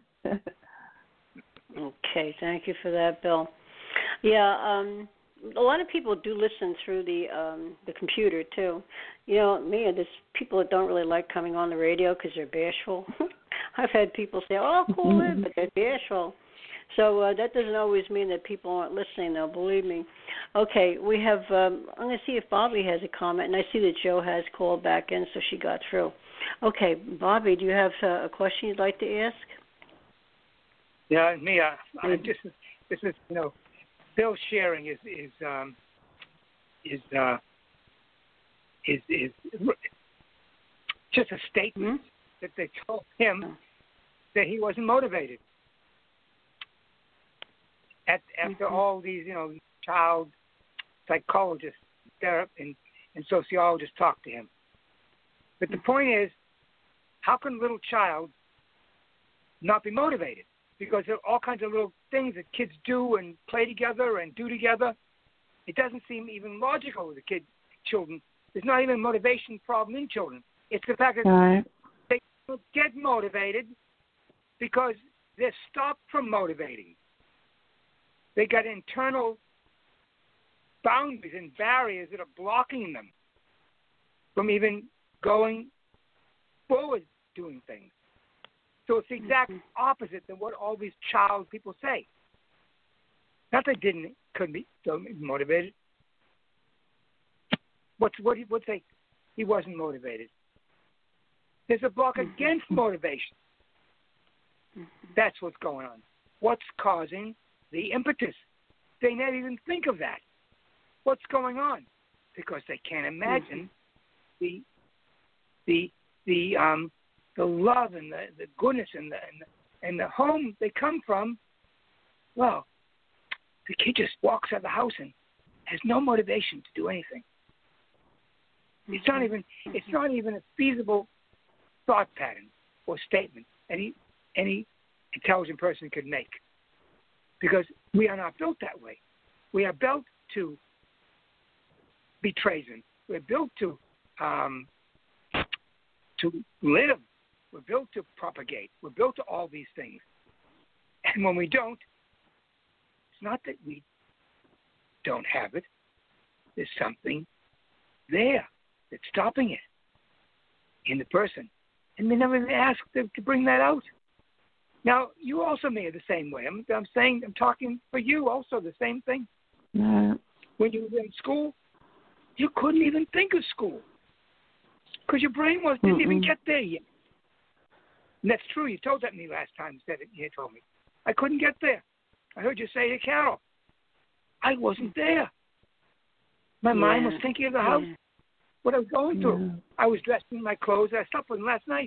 Okay, thank you for that, Bill. Yeah, um, a lot of people do listen through the um, the computer too. You know, me, there's people that don't really like coming on the radio because they're bashful. I've had people say, "Oh, I'll call in," but they're bashful. So uh, that doesn't always mean that people aren't listening, though. Believe me. Okay, we have. Um, I'm going to see if Bobby has a comment, and I see that Joe has called back in, so she got through. Okay, Bobby, do you have uh, a question you'd like to ask? Yeah, me. Uh, I just this is you know, Bill's sharing is is um, is uh, is is just a statement mm-hmm. that they told him that he wasn't motivated. At, after mm-hmm. all these, you know, child psychologists, therapists, and, and sociologists talk to him. But the point is, how can a little child not be motivated? Because there are all kinds of little things that kids do and play together and do together. It doesn't seem even logical with the kid, children. There's not even a motivation problem in children. It's the fact that right. they don't get motivated because they're stopped from motivating. They got internal boundaries and barriers that are blocking them from even going forward doing things. So it's the exact mm-hmm. opposite than what all these child people say. Not that they didn't, couldn't be motivated. What's what he would say? He wasn't motivated. There's a block mm-hmm. against motivation. Mm-hmm. That's what's going on. What's causing the impetus? They never even think of that. What's going on? Because they can't imagine mm-hmm. the the the um the love and the, the goodness and the, and the and the home they come from. Well, the kid just walks out of the house and has no motivation to do anything. Mm-hmm. It's not even it's not even a feasible thought pattern or statement any any intelligent person could make. Because we are not built that way. We are built to be brazen. We're built to um, to live. We're built to propagate. We're built to all these things. And when we don't, it's not that we don't have it. There's something there that's stopping it in the person. And we never ask them to bring that out. Now, you also may have the same way. I'm, I'm saying, I'm talking for you also, the same thing. Yeah. When you were in school, you couldn't even think of school because your brain was didn't Mm-mm. even get there yet. And that's true. You told that to me last time. You said it. You told me. I couldn't get there. I heard you say to Carol, I wasn't there. My yeah. mind was thinking of the house, yeah. what I was going through. Yeah. I was dressed in my clothes that I slept in last night.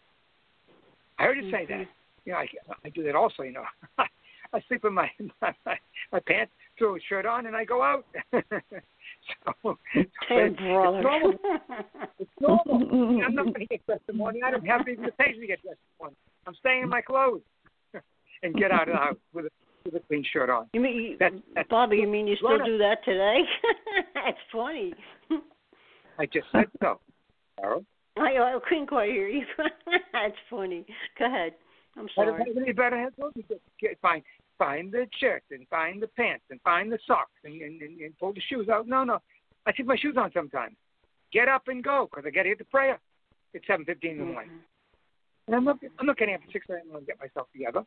I heard you mm-hmm. say that. You know, I, I do that also, you know. I sleep in my, my my pants, throw a shirt on, and I go out. so, hey, brother. It's normal. It's normal. I'm not going to get dressed in the morning. I don't have even the patience to get dressed in the morning. I'm staying in my clothes and get out of the house with a, with a clean shirt on. You mean, you, that's, that's Bobby, you mean you still do that today? That's funny. I just said so, Carol. I, I couldn't quite hear you. That's funny. Go ahead. I'm sorry. You better have those. Find, find the shirt and find the pants and find the socks and, and, and, and pull the shoes out. No, no. I take my shoes on sometimes. Get up and go because I got to hit the prayer. It's seven fifteen in the morning. Mm-hmm. And I'm not, I'm not getting up at six a.m. to get myself together.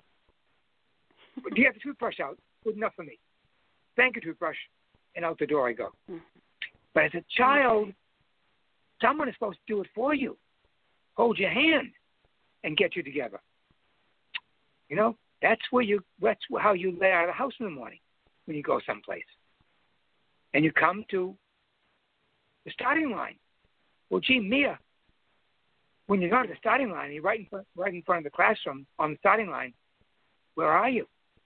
But do you have the toothbrush out? Good enough for me. Thank you, toothbrush. And out the door I go. Mm-hmm. But as a child, someone is supposed to do it for you. Hold your hand and get you together. You know, that's where you. That's how you lay out of the house in the morning when you go someplace. and you come to the starting line. Well, gee, Mia, when you're not at the starting line, you're right in front, right in front of the classroom on the starting line. Where are you?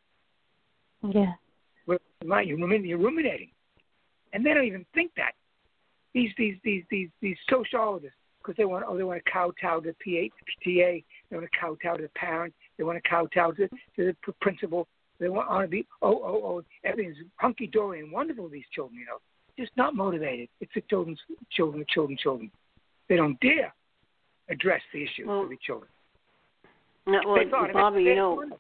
Yeah. Where you're ruminating, and they don't even think that. These these these these these sociologists, because they want oh they want to kowtow to the P T A, they want to kowtow to the parent, they want to kowtow to, to the principal. They want to be oh oh oh everything's hunky dory and wonderful. These children, you know, just not motivated. It's the children's children, children, children. They don't dare address the issue well, of the children. No, well, Bobby, you know, wonderful.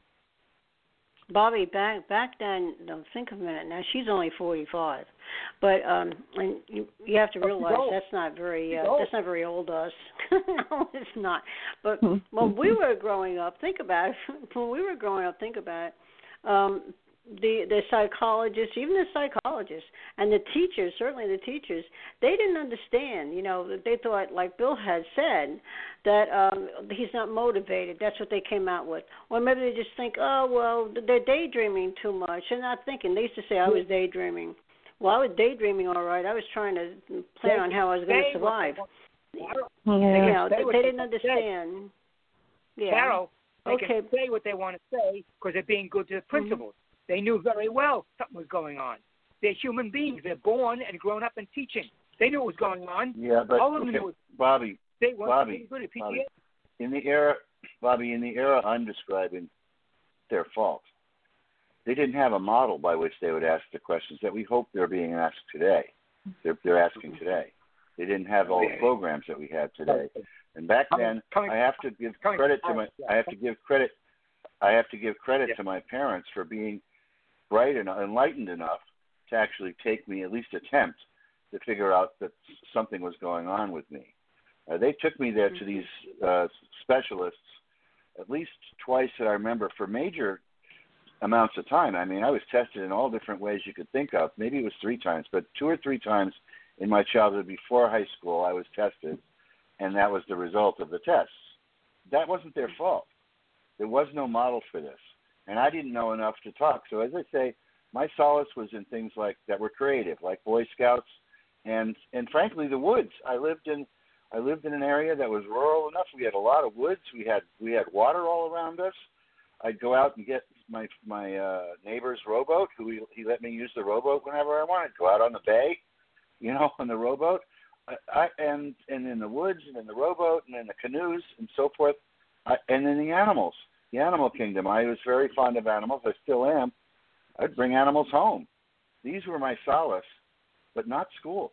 Bobby, back back then. No, think of a minute. Now she's only forty-five, but um, and you you have to realize that's not very uh, that's not very old to us. No, it's not. But when we were growing up, think about it. When we were growing up, think about it. Um, the the psychologists, even the psychologists, and the teachers, certainly the teachers, they didn't understand. You know, they thought, like Bill had said, that um, he's not motivated. That's what they came out with. Or maybe they just think, oh, well, they're daydreaming too much. They're not thinking. They used to say I was daydreaming. Well, I was daydreaming all right. I was trying to plan on how I was going to survive. Yeah. You know, they, they didn't understand. Yeah. Carol, they okay. can say what they want to say because they're being good to the principals. Mm-hmm. They knew very well something was going on. They're human beings. They're born and grown up and teaching. They knew what was going on. Yeah, but all of them okay, knew it. Bobby, they weren't Bobby, good at P T A. Bobby, in the era, Bobby, in the era I'm describing, their fault. They didn't have a model by which they would ask the questions that we hope they're being asked today. They're, they're asking today. They didn't have all the programs that we have today. And back then, I have to give credit to my. I have to give credit. I have to give credit to my parents for being bright and enlightened enough to actually take me, at least attempt, to figure out that something was going on with me. Uh, they took me there to these uh, specialists at least twice that I remember for major amounts of time. I mean, I was tested in all different ways you could think of. Maybe it was three times, but two or three times in my childhood before high school I was tested, and that was the result of the tests. That wasn't their fault. There was no model for this, and I didn't know enough to talk. So as I say, my solace was in things like that were creative, like Boy Scouts, and and frankly the woods. I lived in I lived in an area that was rural enough. We had a lot of woods. We had we had water all around us. I'd go out and get my my uh, neighbor's rowboat, who he, he let me use the rowboat whenever I wanted. Go out on the bay, you know, on the rowboat, I, I, and and in the woods and in the rowboat and in the canoes and so forth, I, and in the animals, the animal kingdom. I was very fond of animals. I still am. I'd bring animals home. These were my solace, but not school.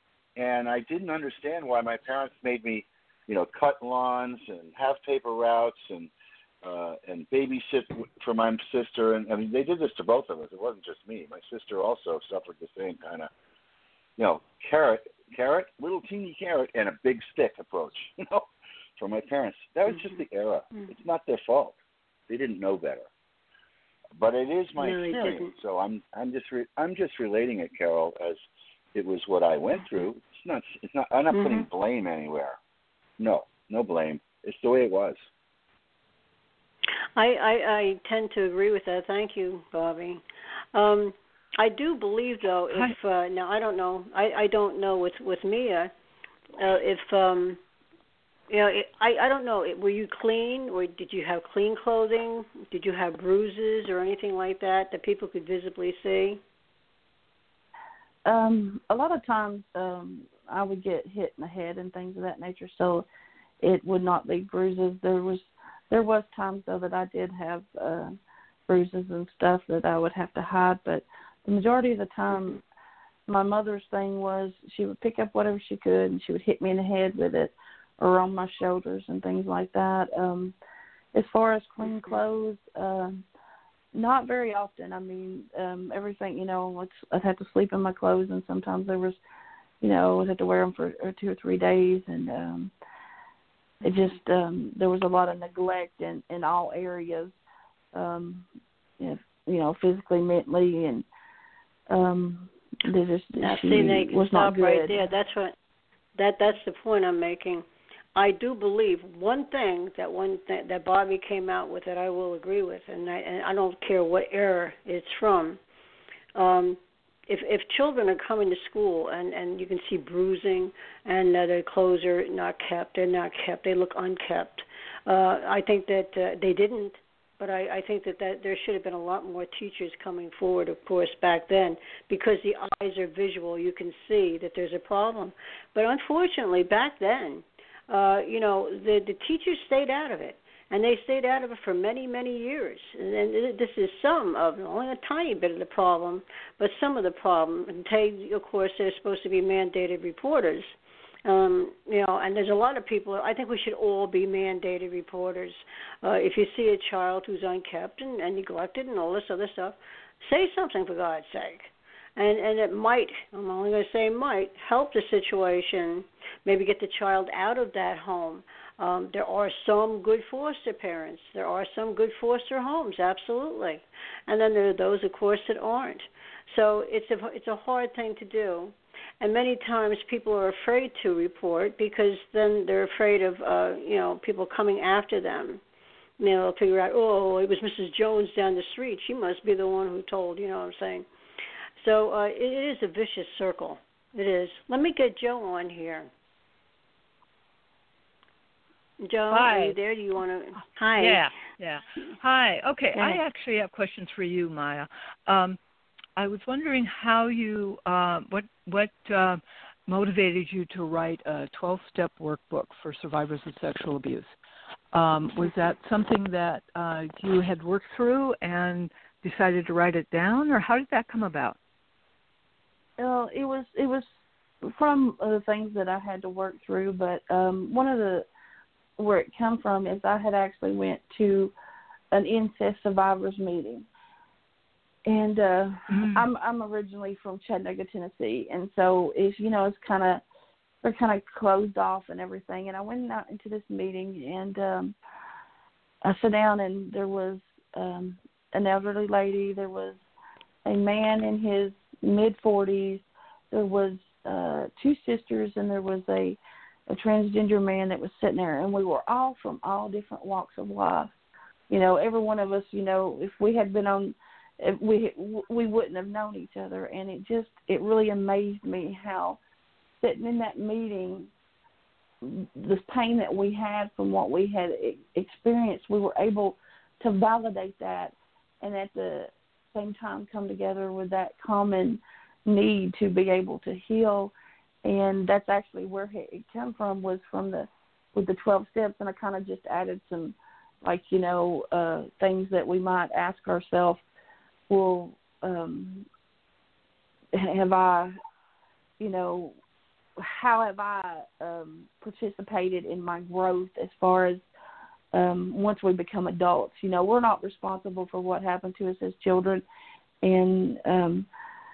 And I didn't understand why my parents made me, you know, cut lawns and have paper routes and uh, and babysit for my sister. And I mean, they did this to both of us. It wasn't just me. My sister also suffered the same kind of, you know, carrot, carrot, little teeny carrot, and a big stick approach, you know, from my parents. That was just the era. It's not their fault. They didn't know better. But it is my no, experience, so I'm I'm just re- I'm just relating it, Carol, as it was what I went through. It's not it's not I'm not mm-hmm. putting blame anywhere. No, no blame. It's the way it was. I, I, I tend to agree with that. Thank you, Bobby. Um, I do believe, though, if uh, now I don't know, I, I don't know with with Mia, uh, if um, you know, it, I I don't know. Were you clean, or did you have clean clothing? Did you have bruises or anything like that that people could visibly see? Um, a lot of times, um, I would get hit in the head and things of that nature, so it would not be bruises. There was there was times though that I did have uh, bruises and stuff that I would have to hide, but the majority of the time, my mother's thing was she would pick up whatever she could and she would hit me in the head with it, or on my shoulders and things like that. Um, as far as clean clothes, uh, not very often. I mean, um, everything, you know, I'd have to sleep in my clothes, and sometimes there was, you know, I'd have to wear them for two or three days, and um, it just, um, there was a lot of neglect in, in all areas, um, you know, physically, mentally, and um, they just, now, she see, they was stop not good. right there. That's what, that, that's the point I'm making. I do believe one thing that one th- that Bobby came out with that I will agree with, and I, and I don't care what era it's from. Um, if if children are coming to school and and you can see bruising and uh, their clothes are not kept, they're not kept, they look unkept. Uh, I think that uh, they didn't, but I, I think that, that there should have been a lot more teachers coming forward, of course, back then, because the eyes are visual. You can see that there's a problem. But unfortunately, back then, uh, you know, the, the teachers stayed out of it, and they stayed out of it for many, many years. And, and this is some of, only a tiny bit of the problem, but some of the problem. And they, of course, they're supposed to be mandated reporters. Um, you know, and there's a lot of people. I think we should all be mandated reporters. Uh, if you see a child who's unkept and, and neglected and all this other stuff, say something for God's sake. And and it might, I'm only going to say might, help the situation, maybe get the child out of that home. Um, there are some good foster parents. There are some good foster homes, absolutely. And then there are those, of course, that aren't. So it's a, it's a hard thing to do. And many times people are afraid to report because then they're afraid of, uh, you know, people coming after them. You know, they'll figure out, oh, it was Missus Jones down the street. She must be the one who told, you know what I'm saying. So uh, it is a vicious circle. It is. Let me get Joe on here. Joe, Hi. are you there? Do you want to? Hi. Yeah, yeah. Hi. Okay, Go ahead. I actually have questions for you, Maya. Um, I was wondering how you, uh, what what uh, motivated you to write a twelve-step workbook for survivors of sexual abuse. Um, was that something that uh, you had worked through and decided to write it down, or how did that come about? Well, it was it was from the things that I had to work through, but um, one of the where it came from is I had actually went to an incest survivors meeting. And uh, mm. I'm I'm originally from Chattanooga, Tennessee, and so it's you know it's kind of they're kind of closed off and everything. And I went out into this meeting, and um, I sat down, and there was um, an elderly lady, there was a man in his mid forties, there was uh, two sisters, and there was a a transgender man that was sitting there, and we were all from all different walks of life. You know, every one of us, you know, if we had been on. We we wouldn't have known each other, and it just it really amazed me how sitting in that meeting, the pain that we had from what we had experienced, we were able to validate that, and at the same time come together with that common need to be able to heal, and that's actually where it came from was from the with the twelve steps, and I kind of just added some like you know uh, things that we might ask ourselves. Well, um, have I, you know, how have I um, participated in my growth as far as um, once we become adults? You know, we're not responsible for what happened to us as children, and um,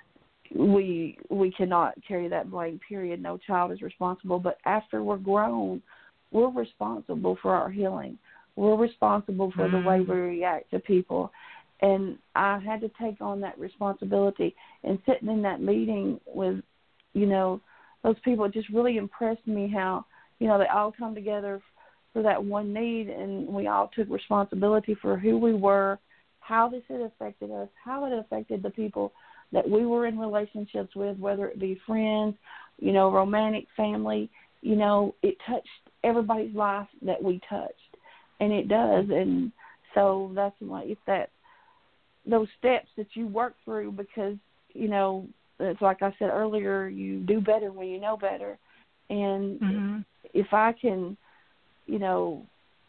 we we cannot carry that blame, period. No child is responsible. But after we're grown, we're responsible for our healing. We're responsible for mm. the way we react to people. And I had to take on that responsibility. And sitting in that meeting with, you know, those people, it just really impressed me how, you know, they all come together for that one need, and we all took responsibility for who we were, how this had affected us, how it affected the people that we were in relationships with, whether it be friends, you know, romantic, family. You know, it touched everybody's life that we touched, and it does. And so that's like it's that those steps that you work through because, you know, it's like I said earlier, you do better when you know better. And mm-hmm. if I can, you know,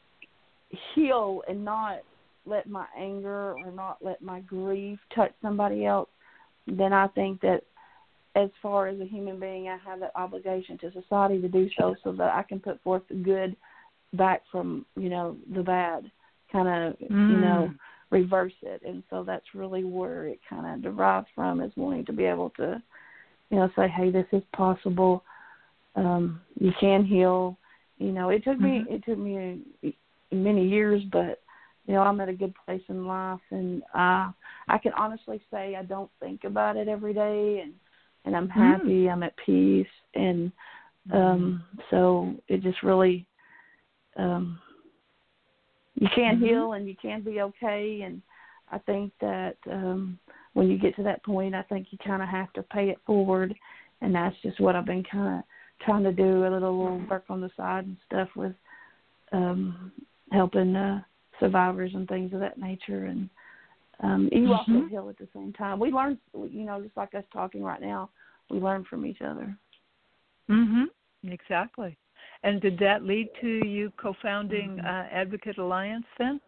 heal and not let my anger or not let my grief touch somebody else, then I think that as far as a human being, I have that obligation to society to do so so that I can put forth the good back from, you know, the bad, kind of, mm. you know, reverse it. And so that's really where it kind of derives from, is wanting to be able to, you know, say, hey, this is possible. Um, you can heal. You know, it took mm-hmm. me it took me many years, but you know, I'm at a good place in life, and I I can honestly say I don't think about it every day, and and I'm happy. Mm. I'm at peace, and um, so it just really. Um, You can mm-hmm. heal and you can be okay, and I think that um, when you get to that point, I think you kind of have to pay it forward, and that's just what I've been kind of trying to do, a little, little work on the side and stuff with um, helping uh, survivors and things of that nature. And um, you mm-hmm. also heal at the same time. We learn, you know, just like us talking right now, we learn from each other. Mhm. Exactly. And did that lead to you co-founding uh, Advocate Alliance then?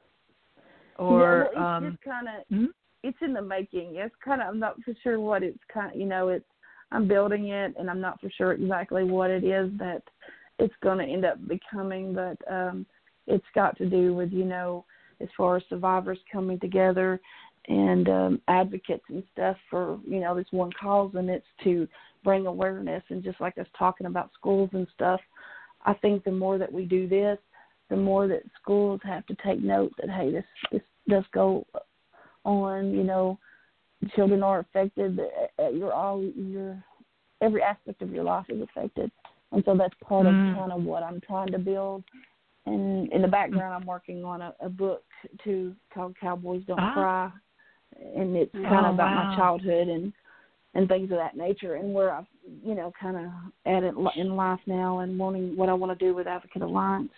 Or yeah, well, it's um, just kind of mm-hmm. it's in the making. It's kind of I'm not for sure what it's kind. You know, it's I'm building it, and I'm not for sure exactly what it is that it's going to end up becoming. But um, it's got to do with, you know, as far as survivors coming together and um, advocates and stuff for, you know, this one cause, and it's to bring awareness. And just like us talking about schools and stuff, I think the more that we do this, the more that schools have to take note that, hey, this, this does go on, you know, children are affected. You're all, your every aspect of your life is affected. And so that's part mm. of kind of what I'm trying to build. And in the background, I'm working on a, a book, too, called Cowboys Don't ah. Cry. And it's kind oh, of about wow. my childhood and, and things of that nature, and where I've, you know, kind of at it in life now and wanting what I want to do with Advocate Alliance.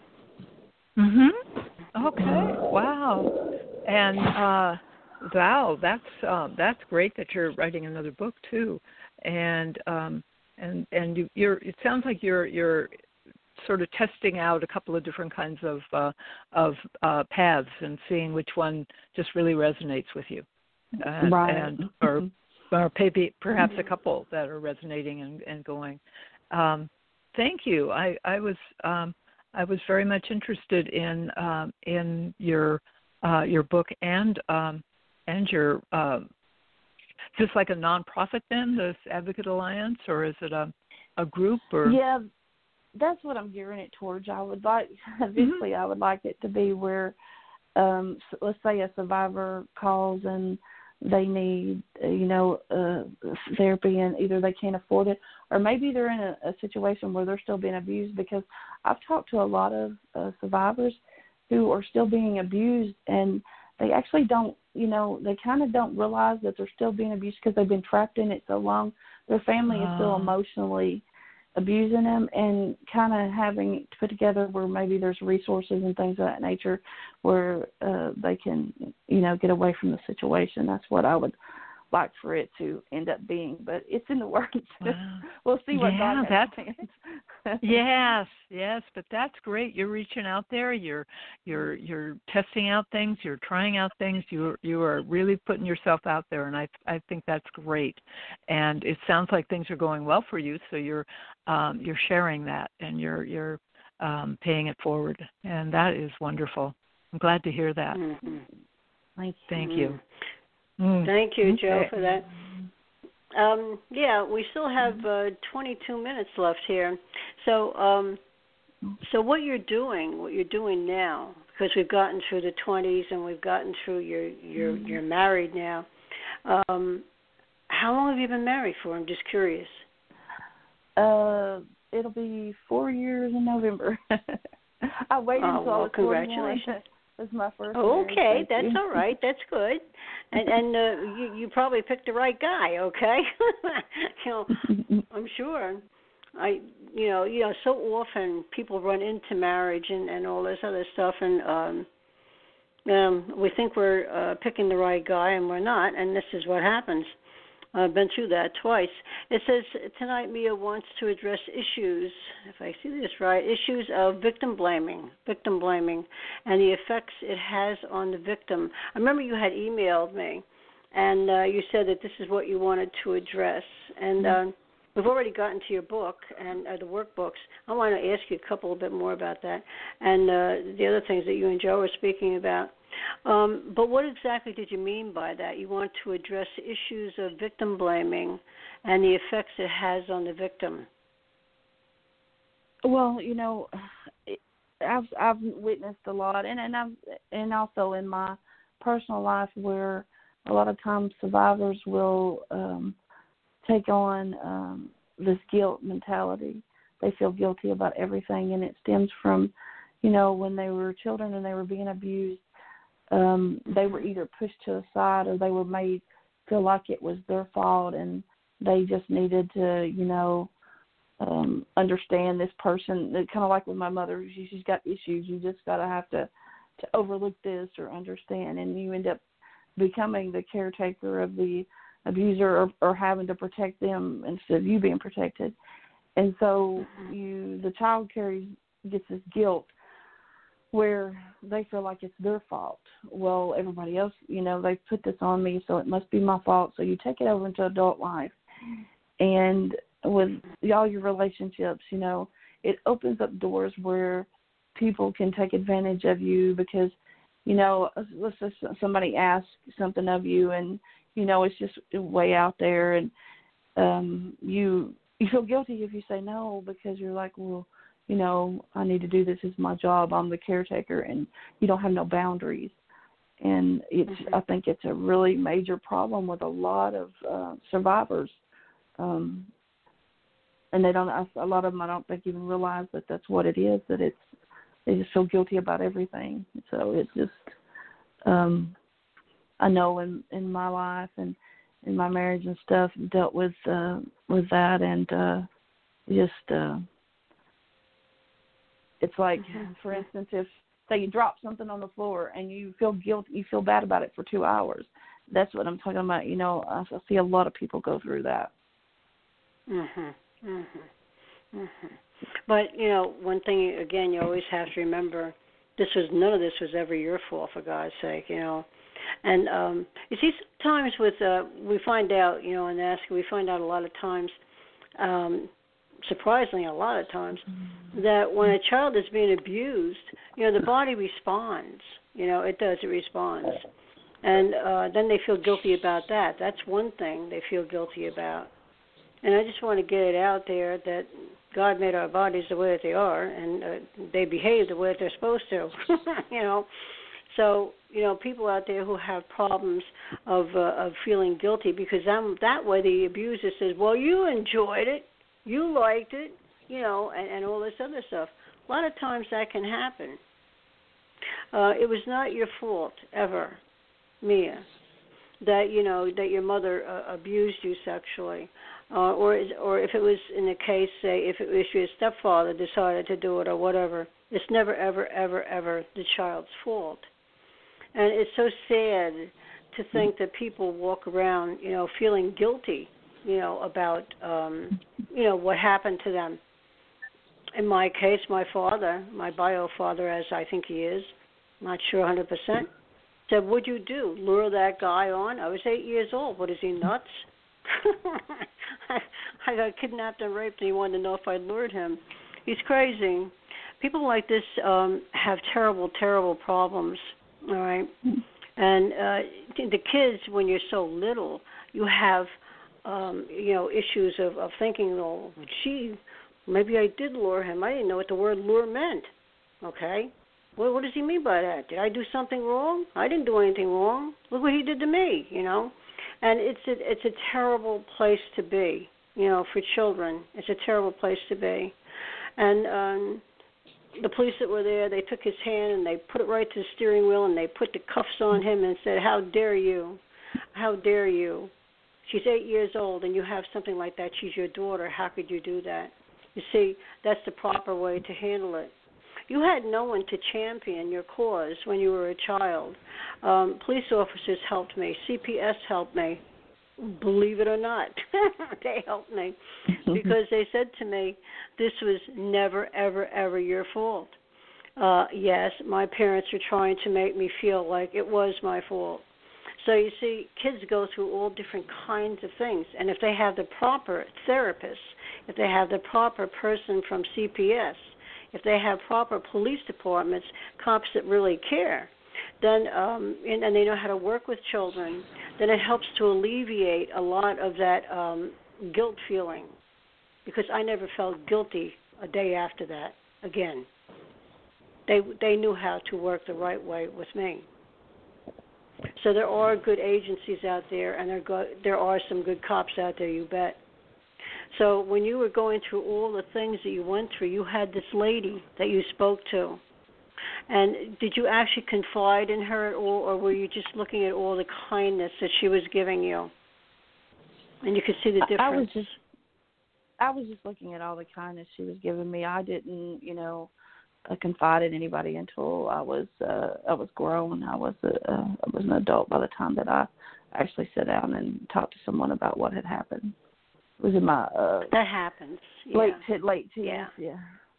Mhm. Okay. Wow. And uh, wow, that's uh, that's great that you're writing another book too, and um, and and you, you're. It sounds like you're you're sort of testing out a couple of different kinds of uh, of uh, paths and seeing which one just really resonates with you, and, right. and or or maybe perhaps a couple that are resonating and, and going. Um, thank you. I I was. Um, I was very much interested in um, in your uh, your book and um, and your uh, just like a nonprofit then, this Advocate Alliance, or is it a a group or? Yeah, that's what I'm gearing it towards. I would like eventually mm-hmm. I would like it to be where um, let's say a survivor calls and they need, you know, uh, therapy, and either they can't afford it, or maybe they're in a, a situation where they're still being abused, because I've talked to a lot of uh, survivors who are still being abused, and they actually don't, you know, they kind of don't realize that they're still being abused because they've been trapped in it so long. Their family is still emotionally abusing them, and kind of having it put together where maybe there's resources and things of that nature where uh, they can, you know, get away from the situation. That's what I would like for it to end up being, but it's in the works. Wow. We'll see what yeah, God that's, has. yes, yes, but that's great. You're reaching out there. You're you're you're testing out things. You're trying out things. You you are really putting yourself out there, and I I think that's great. And it sounds like things are going well for you. So you're um, you're sharing that, and you're you're um, paying it forward, and that is wonderful. I'm glad to hear that. Mm-hmm. Thank you. Thank you. Mm. Thank you, okay. Joe, for that. Um, yeah, we still have uh, twenty-two minutes left here. So, um, so what you're doing, what you're doing now, because we've gotten through the twenties and we've gotten through your you're mm-hmm. you're married now. Um, how long have you been married for? I'm just curious. Uh, it'll be four years in November. I waited oh, until well, I was congratulations. That's my first. Oh, okay, Thank that's you. all right. That's good, and and uh, you you probably picked the right guy. Okay, you know, I'm sure. I you know you know so often people run into marriage and, and all this other stuff, and um, um, we think we're uh, picking the right guy, and we're not, and this is what happens. I've been through that twice. It says, tonight Mia wants to address issues, if I see this right, issues of victim blaming, victim blaming, and the effects it has on the victim. I remember you had emailed me, and uh, you said that this is what you wanted to address. And uh, we've already gotten to your book and uh, the workbooks. I want to ask you a couple a bit more about that and uh, the other things that you and Joe were speaking about. Um, but what exactly did you mean by that? You want to address issues of victim blaming and the effects it has on the victim. Well, you know, I've I've witnessed a lot, and and I've and also in my personal life where a lot of times survivors will um, take on um, this guilt mentality. They feel guilty about everything, and it stems from, you know, when they were children and they were being abused. Um, they were either pushed to the side or they were made feel like it was their fault and they just needed to, you know, um, understand this person. Kind of like with my mother, she, she's got issues. You just got to have to, to overlook this or understand, and you end up becoming the caretaker of the abuser or, or having to protect them instead of you being protected. And so you, the child carries, gets this guilt where they feel like it's their fault. Well, everybody else, you know, they put this on me, so it must be my fault. So you take it over into adult life. And with all your relationships, you know, it opens up doors where people can take advantage of you because, you know, let's just somebody asks something of you and, you know, it's just way out there and um, you you feel guilty if you say no because you're like, well, you know, I need to do this. This is my job. I'm the caretaker, and you don't have no boundaries. And it's, mm-hmm. I think it's a really major problem with a lot of uh, survivors. Um, and they don't, a lot of them I don't think even realize that that's what it is, that it's, they just feel guilty about everything. So it just, um, I know in, in my life and in my marriage and stuff dealt with, uh, with that and uh, just, uh, it's like, mm-hmm. for instance, if, say, you drop something on the floor and you feel guilty, you feel bad about it for two hours. That's what I'm talking about. You know, I, I see a lot of people go through that. Mhm. Mhm. Mhm. But you know, one thing again, you always have to remember: this was none of this was ever your fault, for God's sake. You know, and um, you see, sometimes with uh, we find out, you know, in asking, we find out a lot of times. Um, surprisingly a lot of times, that when a child is being abused, you know, the body responds. You know, it does, it responds. And uh, then they feel guilty about that. That's one thing they feel guilty about. And I just want to get it out there that God made our bodies the way that they are, and uh, they behave the way that they're supposed to, you know. So, you know, people out there who have problems of uh, of feeling guilty, because I'm, that way the abuser says, well, you enjoyed it. You liked it, you know, and, and all this other stuff. A lot of times that can happen. Uh, it was not your fault ever, Mia, that, you know, that your mother uh, abused you sexually. Uh, or or if it was in the case, say, if it was your stepfather decided to do it or whatever, it's never, ever, ever, ever the child's fault. And it's so sad to think that people walk around, you know, feeling guilty, you know, about, um, you know, what happened to them. In my case, my father, my bio father, as I think he is, not sure one hundred percent, said, what'd you do, lure that guy on? I was eight years old. What, is he nuts? I, I got kidnapped and raped, and he wanted to know if I lured him. He's crazy. People like this um, have terrible, terrible problems, all right? And uh, the kids, when you're so little, you have Um, you know, issues of, of thinking, well, gee, maybe I did lure him. I didn't know what the word lure meant. Okay. Well, what does he mean by that? Did I do something wrong? I didn't do anything wrong. Look what he did to me, you know. And it's a, it's a terrible place to be, you know, for children. It's a terrible place to be. And um, the police that were there, they took his hand and they put it right to the steering wheel and they put the cuffs on him and said, how dare you? How dare you? She's eight years old, and you have something like that. She's your daughter. How could you do that? You see, that's the proper way to handle it. You had no one to champion your cause when you were a child. Um, police officers helped me. C P S helped me. Believe it or not, they helped me because they said to me, this was never, ever, ever your fault. Uh, yes, my parents were trying to make me feel like it was my fault. So you see, kids go through all different kinds of things, and if they have the proper therapist, if they have the proper person from C P S, if they have proper police departments, cops that really care, then um, and, and they know how to work with children, then it helps to alleviate a lot of that um, guilt feeling, because I never felt guilty a day after that again. They they knew how to work the right way with me. So there are good agencies out there, and there go, there are some good cops out there, you bet. So when you were going through all the things that you went through, you had this lady that you spoke to. And did you actually confide in her at all, or were you just looking at all the kindness that she was giving you? and you could see the difference. I, I was just, I was just looking at all the kindness she was giving me. I didn't, you know, uh, confide in anybody until I was, uh, I was grown. I was, a, uh, I was an adult by the time that I actually sat down and talked to someone about what had happened. It was in my uh, that happens. Yeah. Late, t- late teens. Yeah. yeah.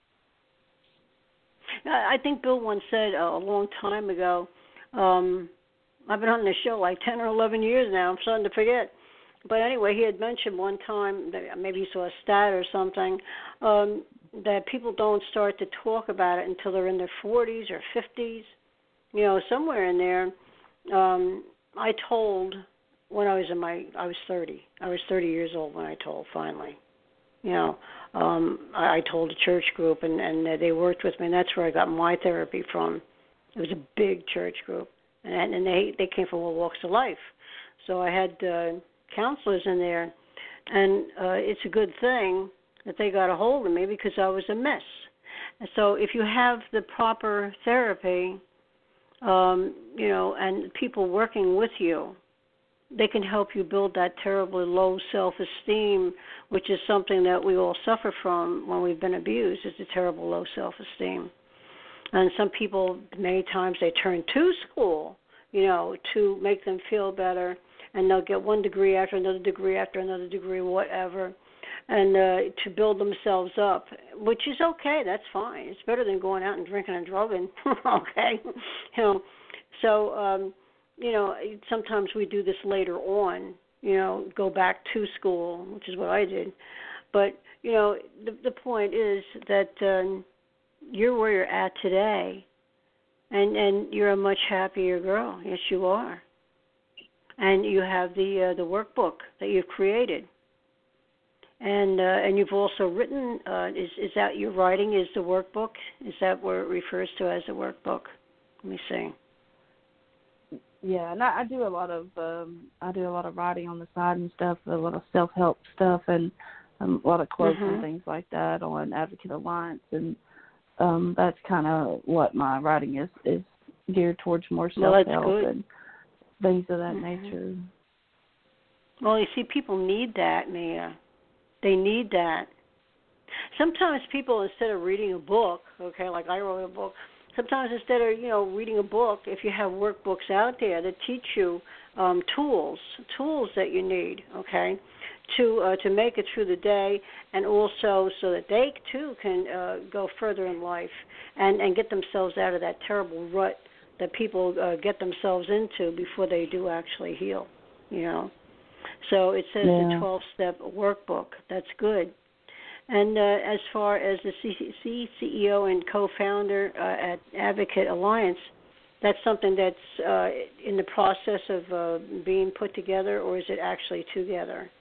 I think Bill once said uh, a long time ago. Um, I've been on this show like ten or eleven years now. I'm starting to forget. But anyway, he had mentioned one time that maybe he saw a stat or something um, that people don't start to talk about it until they're in their forties or fifties. You know, somewhere in there. Um, I told when I was in my I was thirty. I was thirty years old when I told finally. You know, um, I, I told a church group, and, and they worked with me, and that's where I got my therapy from. It was a big church group, and, and they they came from all walks of life. So I had uh, counselors in there, and uh, it's a good thing that they got a hold of me because I was a mess. And so if you have the proper therapy, um, you know, and people working with you, they can help you build that terribly low self-esteem, which is something that we all suffer from when we've been abused, is a terrible low self-esteem. And some people, many times, they turn to school, you know, to make them feel better, and they'll get one degree after another degree after another degree, whatever, and uh, to build themselves up, which is okay. That's fine. It's better than going out and drinking and drugging, okay? You know, so... Um, You know, sometimes we do this later on, you know, go back to school, which is what I did. But, you know, the, the point is that um, you're where you're at today, and, and you're a much happier girl. Yes, you are. And you have the uh, the workbook that you've created. And uh, and you've also written, uh, is, is that your writing is the workbook? Is that what it refers to as a workbook? Let me see. Yeah, and I, I do a lot of um, I do a lot of writing on the side and stuff, a lot of self help stuff, and um, a lot of quotes mm-hmm. and things like that on Advocate Alliance, and um, that's kind of what my writing is is geared towards, more self help well, and things of that mm-hmm. nature. Well, you see, people need that, Mia. They need that. Sometimes people, instead of reading a book, okay, like I wrote a book. Sometimes instead of, you know, reading a book, if you have workbooks out there that teach you um, tools, tools that you need, okay, to uh, to make it through the day, and also so that they, too, can uh, go further in life and, and get themselves out of that terrible rut that people uh, get themselves into before they do actually heal, you know. So it says yeah. a twelve-step workbook. That's good. And uh, as far as the C E O and co-founder uh, at Advocate Alliance, that's something that's uh, in the process of uh, being put together, or is it actually together?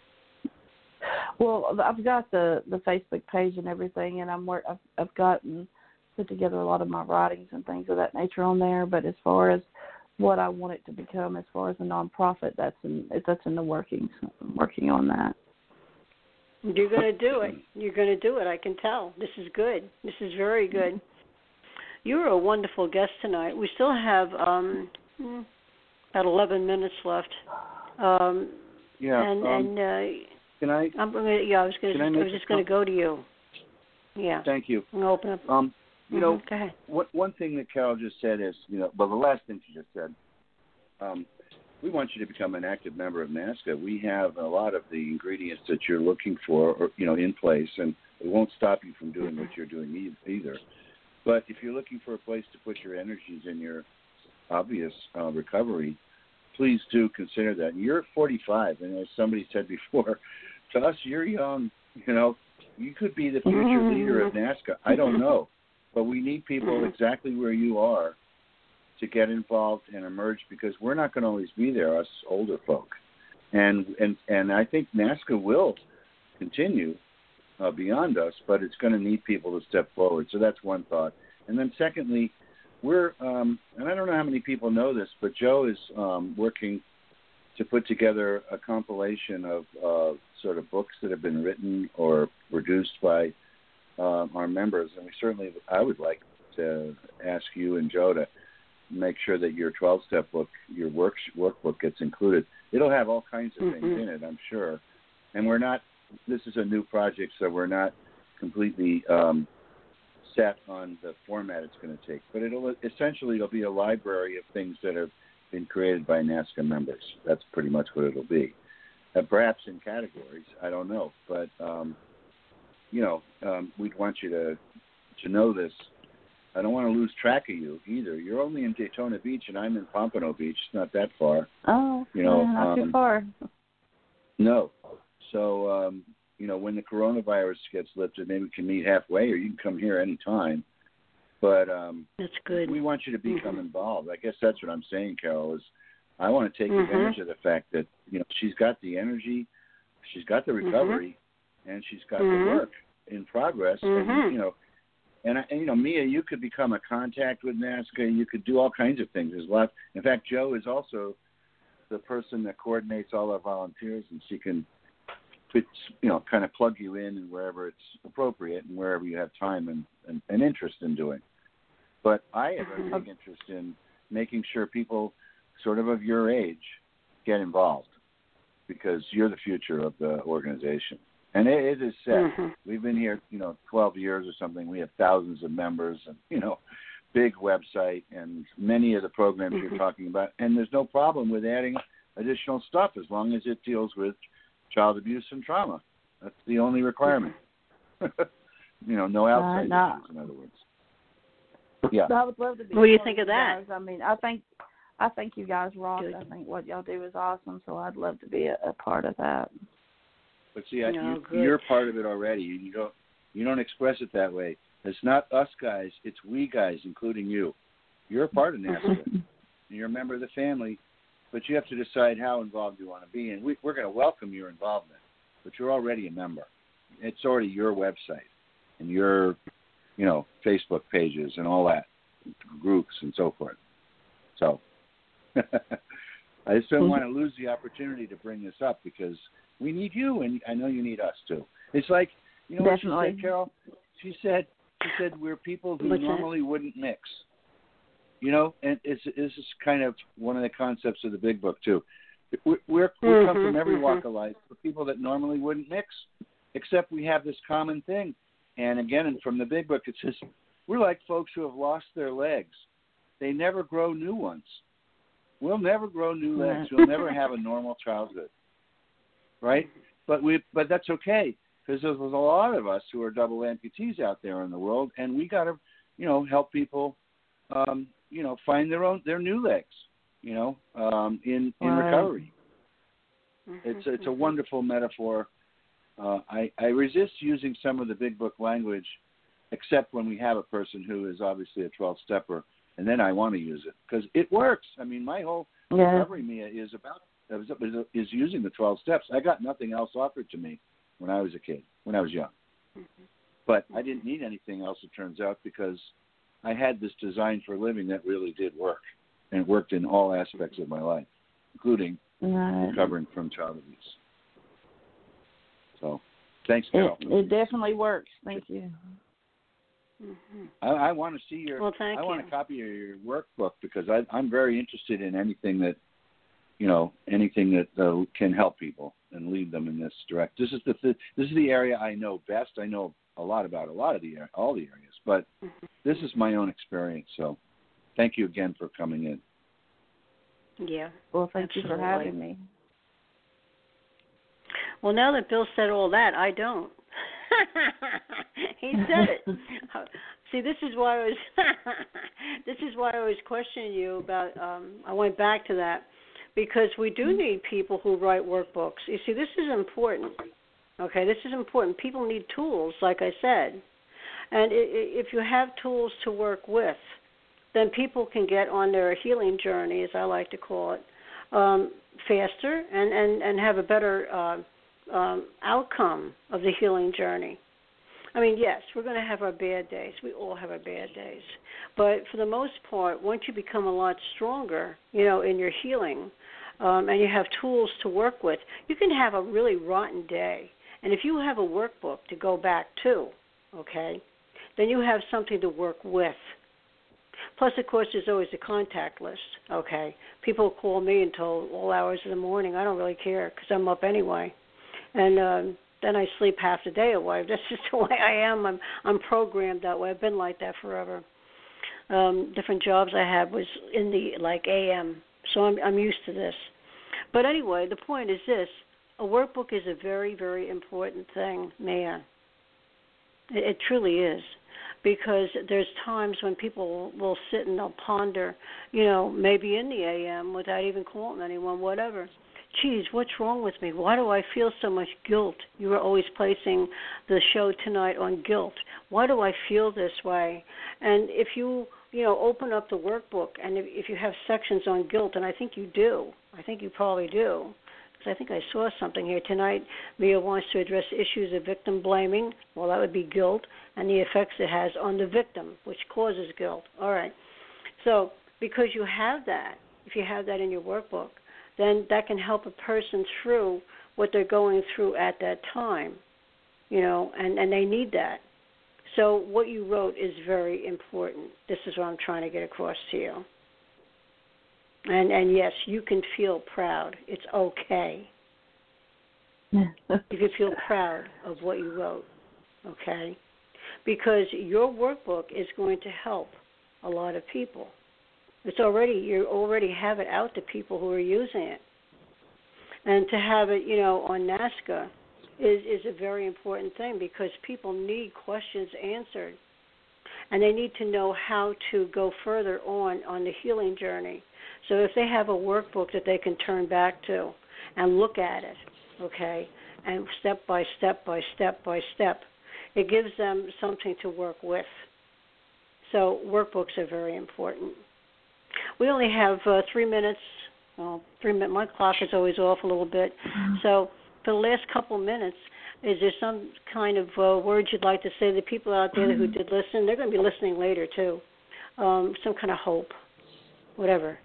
Well, I've got the, the Facebook page and everything, and I'm work, I've, I've gotten put together a lot of my writings and things of that nature on there. But as far as what I want it to become, as far as a nonprofit, that's in that's in the workings. I'm working on that. You're going to do it. You're going to do it. I can tell. This is good. This is very good. You were a wonderful guest tonight. We still have um, about eleven minutes left. Um, yeah. And, um, and uh, can I? I'm gonna, yeah, I was going. I was just going to go to you. Yeah. Thank you. I'm gonna open up. Um, you mm-hmm. know, go ahead. One, one thing that Carol just said is, you know, well, the last thing she just said. Um, We want you to become an active member of NAASCA. We have a lot of the ingredients that you're looking for, or, you know, in place, and it won't stop you from doing what you're doing either. But if you're looking for a place to put your energies in your obvious uh, recovery, please do consider that. And you're forty-five, and as somebody said before, to us, you're young. You know, you could be the future leader of NAASCA. I don't know, but we need people exactly where you are to get involved and emerge, because we're not going to always be there, us older folk. And and, and I think NAASCA will continue uh, beyond us, but it's going to need people to step forward. So that's one thought. And then secondly, we're, um, and I don't know how many people know this, but Joe is um, working to put together a compilation of uh, sort of books that have been written or produced by uh, our members. And we certainly, I would like to ask you and Joe to make sure that your twelve-step book, your work, workbook gets included. It'll have all kinds of mm-hmm. things in it, I'm sure. and we're not. This is a new project, so we're not completely um, set on the format it's going to take. But it'll essentially it'll be a library of things that have been created by NAASCA members. That's pretty much what it'll be. Uh, perhaps in categories, I don't know, but um, you know, um, we'd want you to to know this. I don't want to lose track of you either. You're only in Daytona Beach, and I'm in Pompano Beach. It's not that far. Oh, you know, yeah, not um, too far. No. So, um, you know, when the coronavirus gets lifted, maybe we can meet halfway, or you can come here anytime. But um, that's good. We want you to become mm-hmm. involved. I guess that's what I'm saying, Carol, is I want to take mm-hmm. advantage of the fact that, you know, she's got the energy, she's got the recovery, mm-hmm. and she's got mm-hmm. the work in progress. Mm-hmm. And, you know, and, and, you know, Mia, you could become a contact with NAASCA. You could do all kinds of things. There's a lot. In fact, Joe is also the person that coordinates all our volunteers, and she can, put, you know, kind of plug you in and wherever it's appropriate and wherever you have time and, and, and interest in doing. But I have a big interest in making sure people sort of of your age get involved, because you're the future of the organization. And it, it is set. Mm-hmm. We've been here, you know, twelve years or something. We have thousands of members and, you know, big website and many of the programs mm-hmm. you're talking about. And there's no problem with adding additional stuff as long as it deals with child abuse and trauma. That's the only requirement. Mm-hmm. you know, no outside uh, no. issues, in other words. Yeah. I would love to be. What do you part think of that? Guys. I mean, I think, I think you guys rock. Good. I think what y'all do is awesome. So I'd love to be a, a part of that. But see, I, No, you, good. you're part of it already. You don't, you don't express it that way. It's not us guys. It's we guys, including you. You're a part of NAASCA. You're a member of the family, but you have to decide how involved you want to be. And we, we're going to welcome your involvement. But you're already a member. It's already your website and your, you know, Facebook pages and all that, groups and so forth. So I just don't want to lose the opportunity to bring this up, because we need you, and I know you need us too. It's like, you know Definitely. what she said, Carol? She said, she said we're people who What's normally that? wouldn't mix. You know, and it's, this is kind of one of the concepts of the Big Book too. We're, we're, we mm-hmm, come from every mm-hmm. walk of life, for people that normally wouldn't mix, except we have this common thing. And again, from the Big Book, it says we're like folks who have lost their legs. They never grow new ones. We'll never grow new legs. We'll never have a normal childhood, right? But we, but that's okay, because there's a lot of us who are double amputees out there in the world, and we got to, you know, help people, um, you know, find their own their new legs, you know, um, in in Wow. recovery. Mm-hmm. It's it's a wonderful metaphor. Uh, I, I resist using some of the Big Book language, except when we have a person who is obviously a twelve-stepper, and then I want to use it because it works. I mean, my whole Yeah. recovery, Mia, is about is, is using the twelve steps. I got nothing else offered to me when I was a kid, when I was young. Mm-hmm. But I didn't need anything else, it turns out, because I had this design for a living that really did work, and it worked in all aspects of my life, including Right. recovering from child abuse. So, thanks, It, Carol. it definitely works. Thank you. Mm-hmm. I, I want to see your. Well, thank I want you. a copy of your workbook, because I, I'm very interested in anything that, you know, anything that uh, can help people and lead them in this direct. This is the this is the area I know best. I know a lot about a lot of the all the areas, but Mm-hmm. this is my own experience. So, thank you again for coming in. Yeah. Well, thank you for Absolutely. having me. Well, now that Bill said all that, I don't. He said it. See, this is why I was. This is why I was questioning you about. Um, I went back to that because we do need people who write workbooks. You see, this is important. Okay, this is important. People need tools, like I said, and if you have tools to work with, then people can get on their healing journey, as I like to call it, um, faster and, and, and have a better uh, um, outcome of the healing journey. I mean, yes, we're going to have our bad days. We all have our bad days. But for the most part, once you become a lot stronger, you know, in your healing, um, and you have tools to work with, you can have a really rotten day. And if you have a workbook to go back to, okay, then you have something to work with. Plus, of course, there's always a contact list, okay? People call me until all hours of the morning. I don't really care because I'm up anyway. and um, then I sleep half the day away. That's just the way I am. I'm I'm programmed that way. I've been like that forever. Um, different jobs I had was in the like A M, so I'm I'm used to this. But anyway, the point is this: a workbook is a very, very important thing, Mia. It, it truly is, because there's times when people will sit and they'll ponder, you know, maybe in the A M without even calling anyone, whatever. Geez, what's wrong with me? Why do I feel so much guilt? You were always placing the show tonight on guilt. Why do I feel this way? And if you, you know, open up the workbook, and if, if you have sections on guilt, and I think you do, I think you probably do, because I think I saw something here tonight. Mia wants to address issues of victim blaming. Well, that would be guilt, and the effects it has on the victim, which causes guilt. All right. So because you have that, if you have that in your workbook, then that can help a person through what they're going through at that time, you know, and, and they need that. So what you wrote is very important. This is what I'm trying to get across to you. And, and yes, you can feel proud. It's okay. You can feel proud of what you wrote, okay? Because your workbook is going to help a lot of people. It's already, you already have it out to people who are using it. And to have it, you know, on NAASCA is, is a very important thing, because people need questions answered. And they need to know how to go further on on the healing journey. So if they have a workbook that they can turn back to and look at it, okay, and step by step by step by step, it gives them something to work with. So workbooks are very important. We only have uh, three minutes. Well, three minutes. My clock is always off a little bit. So for the last couple minutes, is there some kind of uh, words you'd like to say to the people out there who did listen? They're going to be listening later, too. Um, some kind of hope, whatever.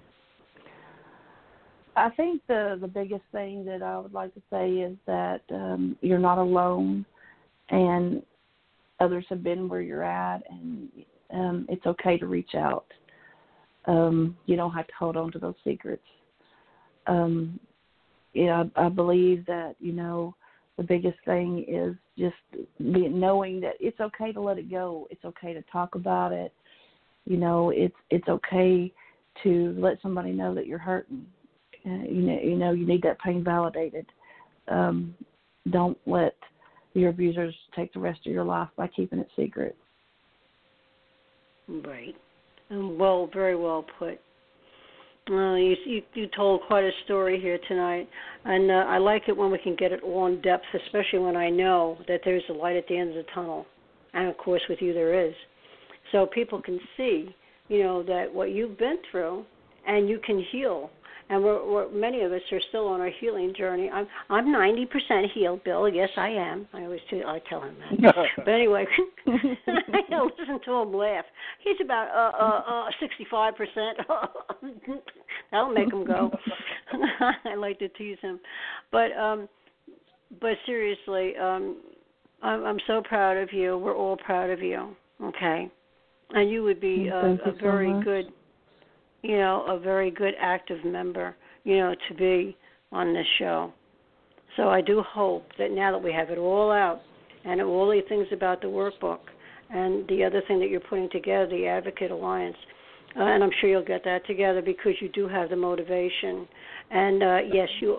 I think the, the biggest thing that I would like to say is that um, you're not alone, and others have been where you're at, and um, it's okay to reach out. Um, you don't have to hold on to those secrets. Um, yeah, I, I believe that, you know, the biggest thing is just be, knowing that it's okay to let it go. It's okay to talk about it. You know, it's it's okay to let somebody know that you're hurting. Uh, you know, you know, you need that pain validated. Um, don't let your abusers take the rest of your life by keeping it secret. Right. Well, very well put. Uh, you, you you told quite a story here tonight, and uh, I like it when we can get it all in depth, especially when I know that there's a light at the end of the tunnel, and of course with you there is. So people can see, you know, that what you've been through, and you can heal. And we're, we're, many of us are still on our healing journey. I'm I'm ninety percent healed, Bill. Yes, I am. I always tell, I tell him that. But anyway, I listen to him laugh. He's about uh, uh, uh, sixty-five percent. That'll make him go. I like to tease him. But um, but seriously, um, I'm, I'm so proud of you. We're all proud of you. Okay, and you would be a, a very so good. you know, a very good active member, you know, to be on this show. So I do hope that now that we have it all out and all the things about the workbook and the other thing that you're putting together, the Advocate Alliance, uh, and I'm sure you'll get that together because you do have the motivation. And, uh, yes, you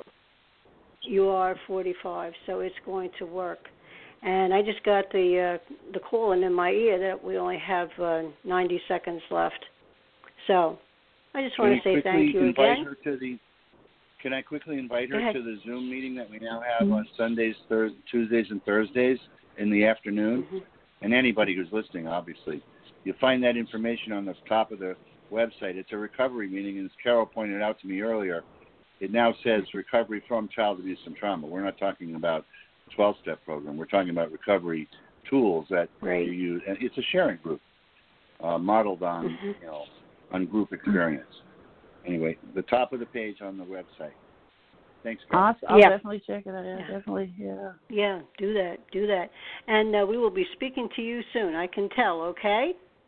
you are forty-five, so it's going to work. And I just got the uh, the call in my ear that we only have uh, ninety seconds left. So I just want to say thank you again. Her to the, can I quickly invite her to the Zoom meeting that we now have on Sundays, Thursdays, Tuesdays, and Thursdays in the afternoon? Mm-hmm. And anybody who's listening, obviously. You'll find that information on the top of the website. It's a recovery meeting, and as Carol pointed out to me earlier, it now says recovery from child abuse and trauma. We're not talking about a twelve-step program. We're talking about recovery tools that right. you use. And it's a sharing group uh, modeled on, mm-hmm. you know, on group experience. Anyway, the top of the page on the website. Thanks, guys. I'll, I'll yeah. definitely check it out. Yeah, yeah. Definitely, yeah. Yeah, do that, do that. And uh, we will be speaking to you soon, I can tell, okay?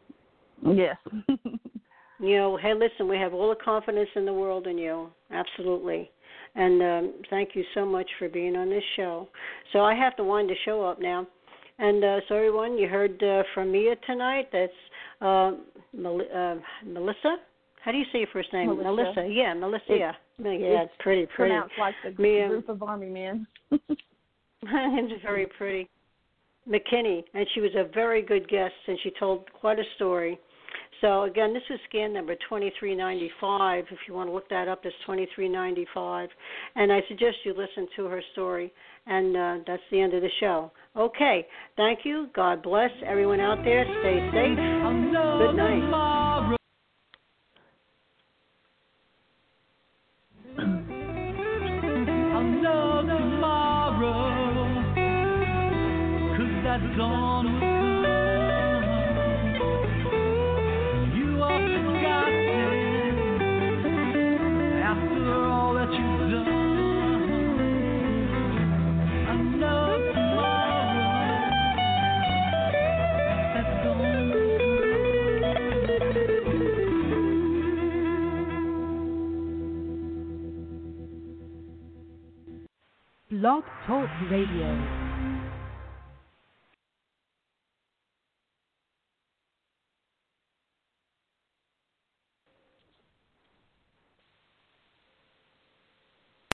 Yes. You know, hey, listen, we have all the confidence in the world in you, absolutely. And um, thank you so much for being on this show. So I have to wind the show up now. And uh, so everyone, you heard uh, from Mia tonight. That's uh, Mel- uh, Melissa. How do you say your first name? Melissa. Melissa. Yeah, Melissa. It, yeah, yeah, it's pretty, pretty. Pronounced like the Mia, group of army men. it's very pretty. McKinney, and she was a very good guest, and she told quite a story. So again, this is scan number twenty-three ninety-five. If you want to look that up, it's twenty-three ninety-five. And I suggest you listen to her story. And uh, that's the end of the show. Okay, thank you. God bless everyone out there. Stay safe. Good night. That dawn will come. You are forgotten after all that you've done. I know tomorrow that dawn will come. Blog Talk Radio.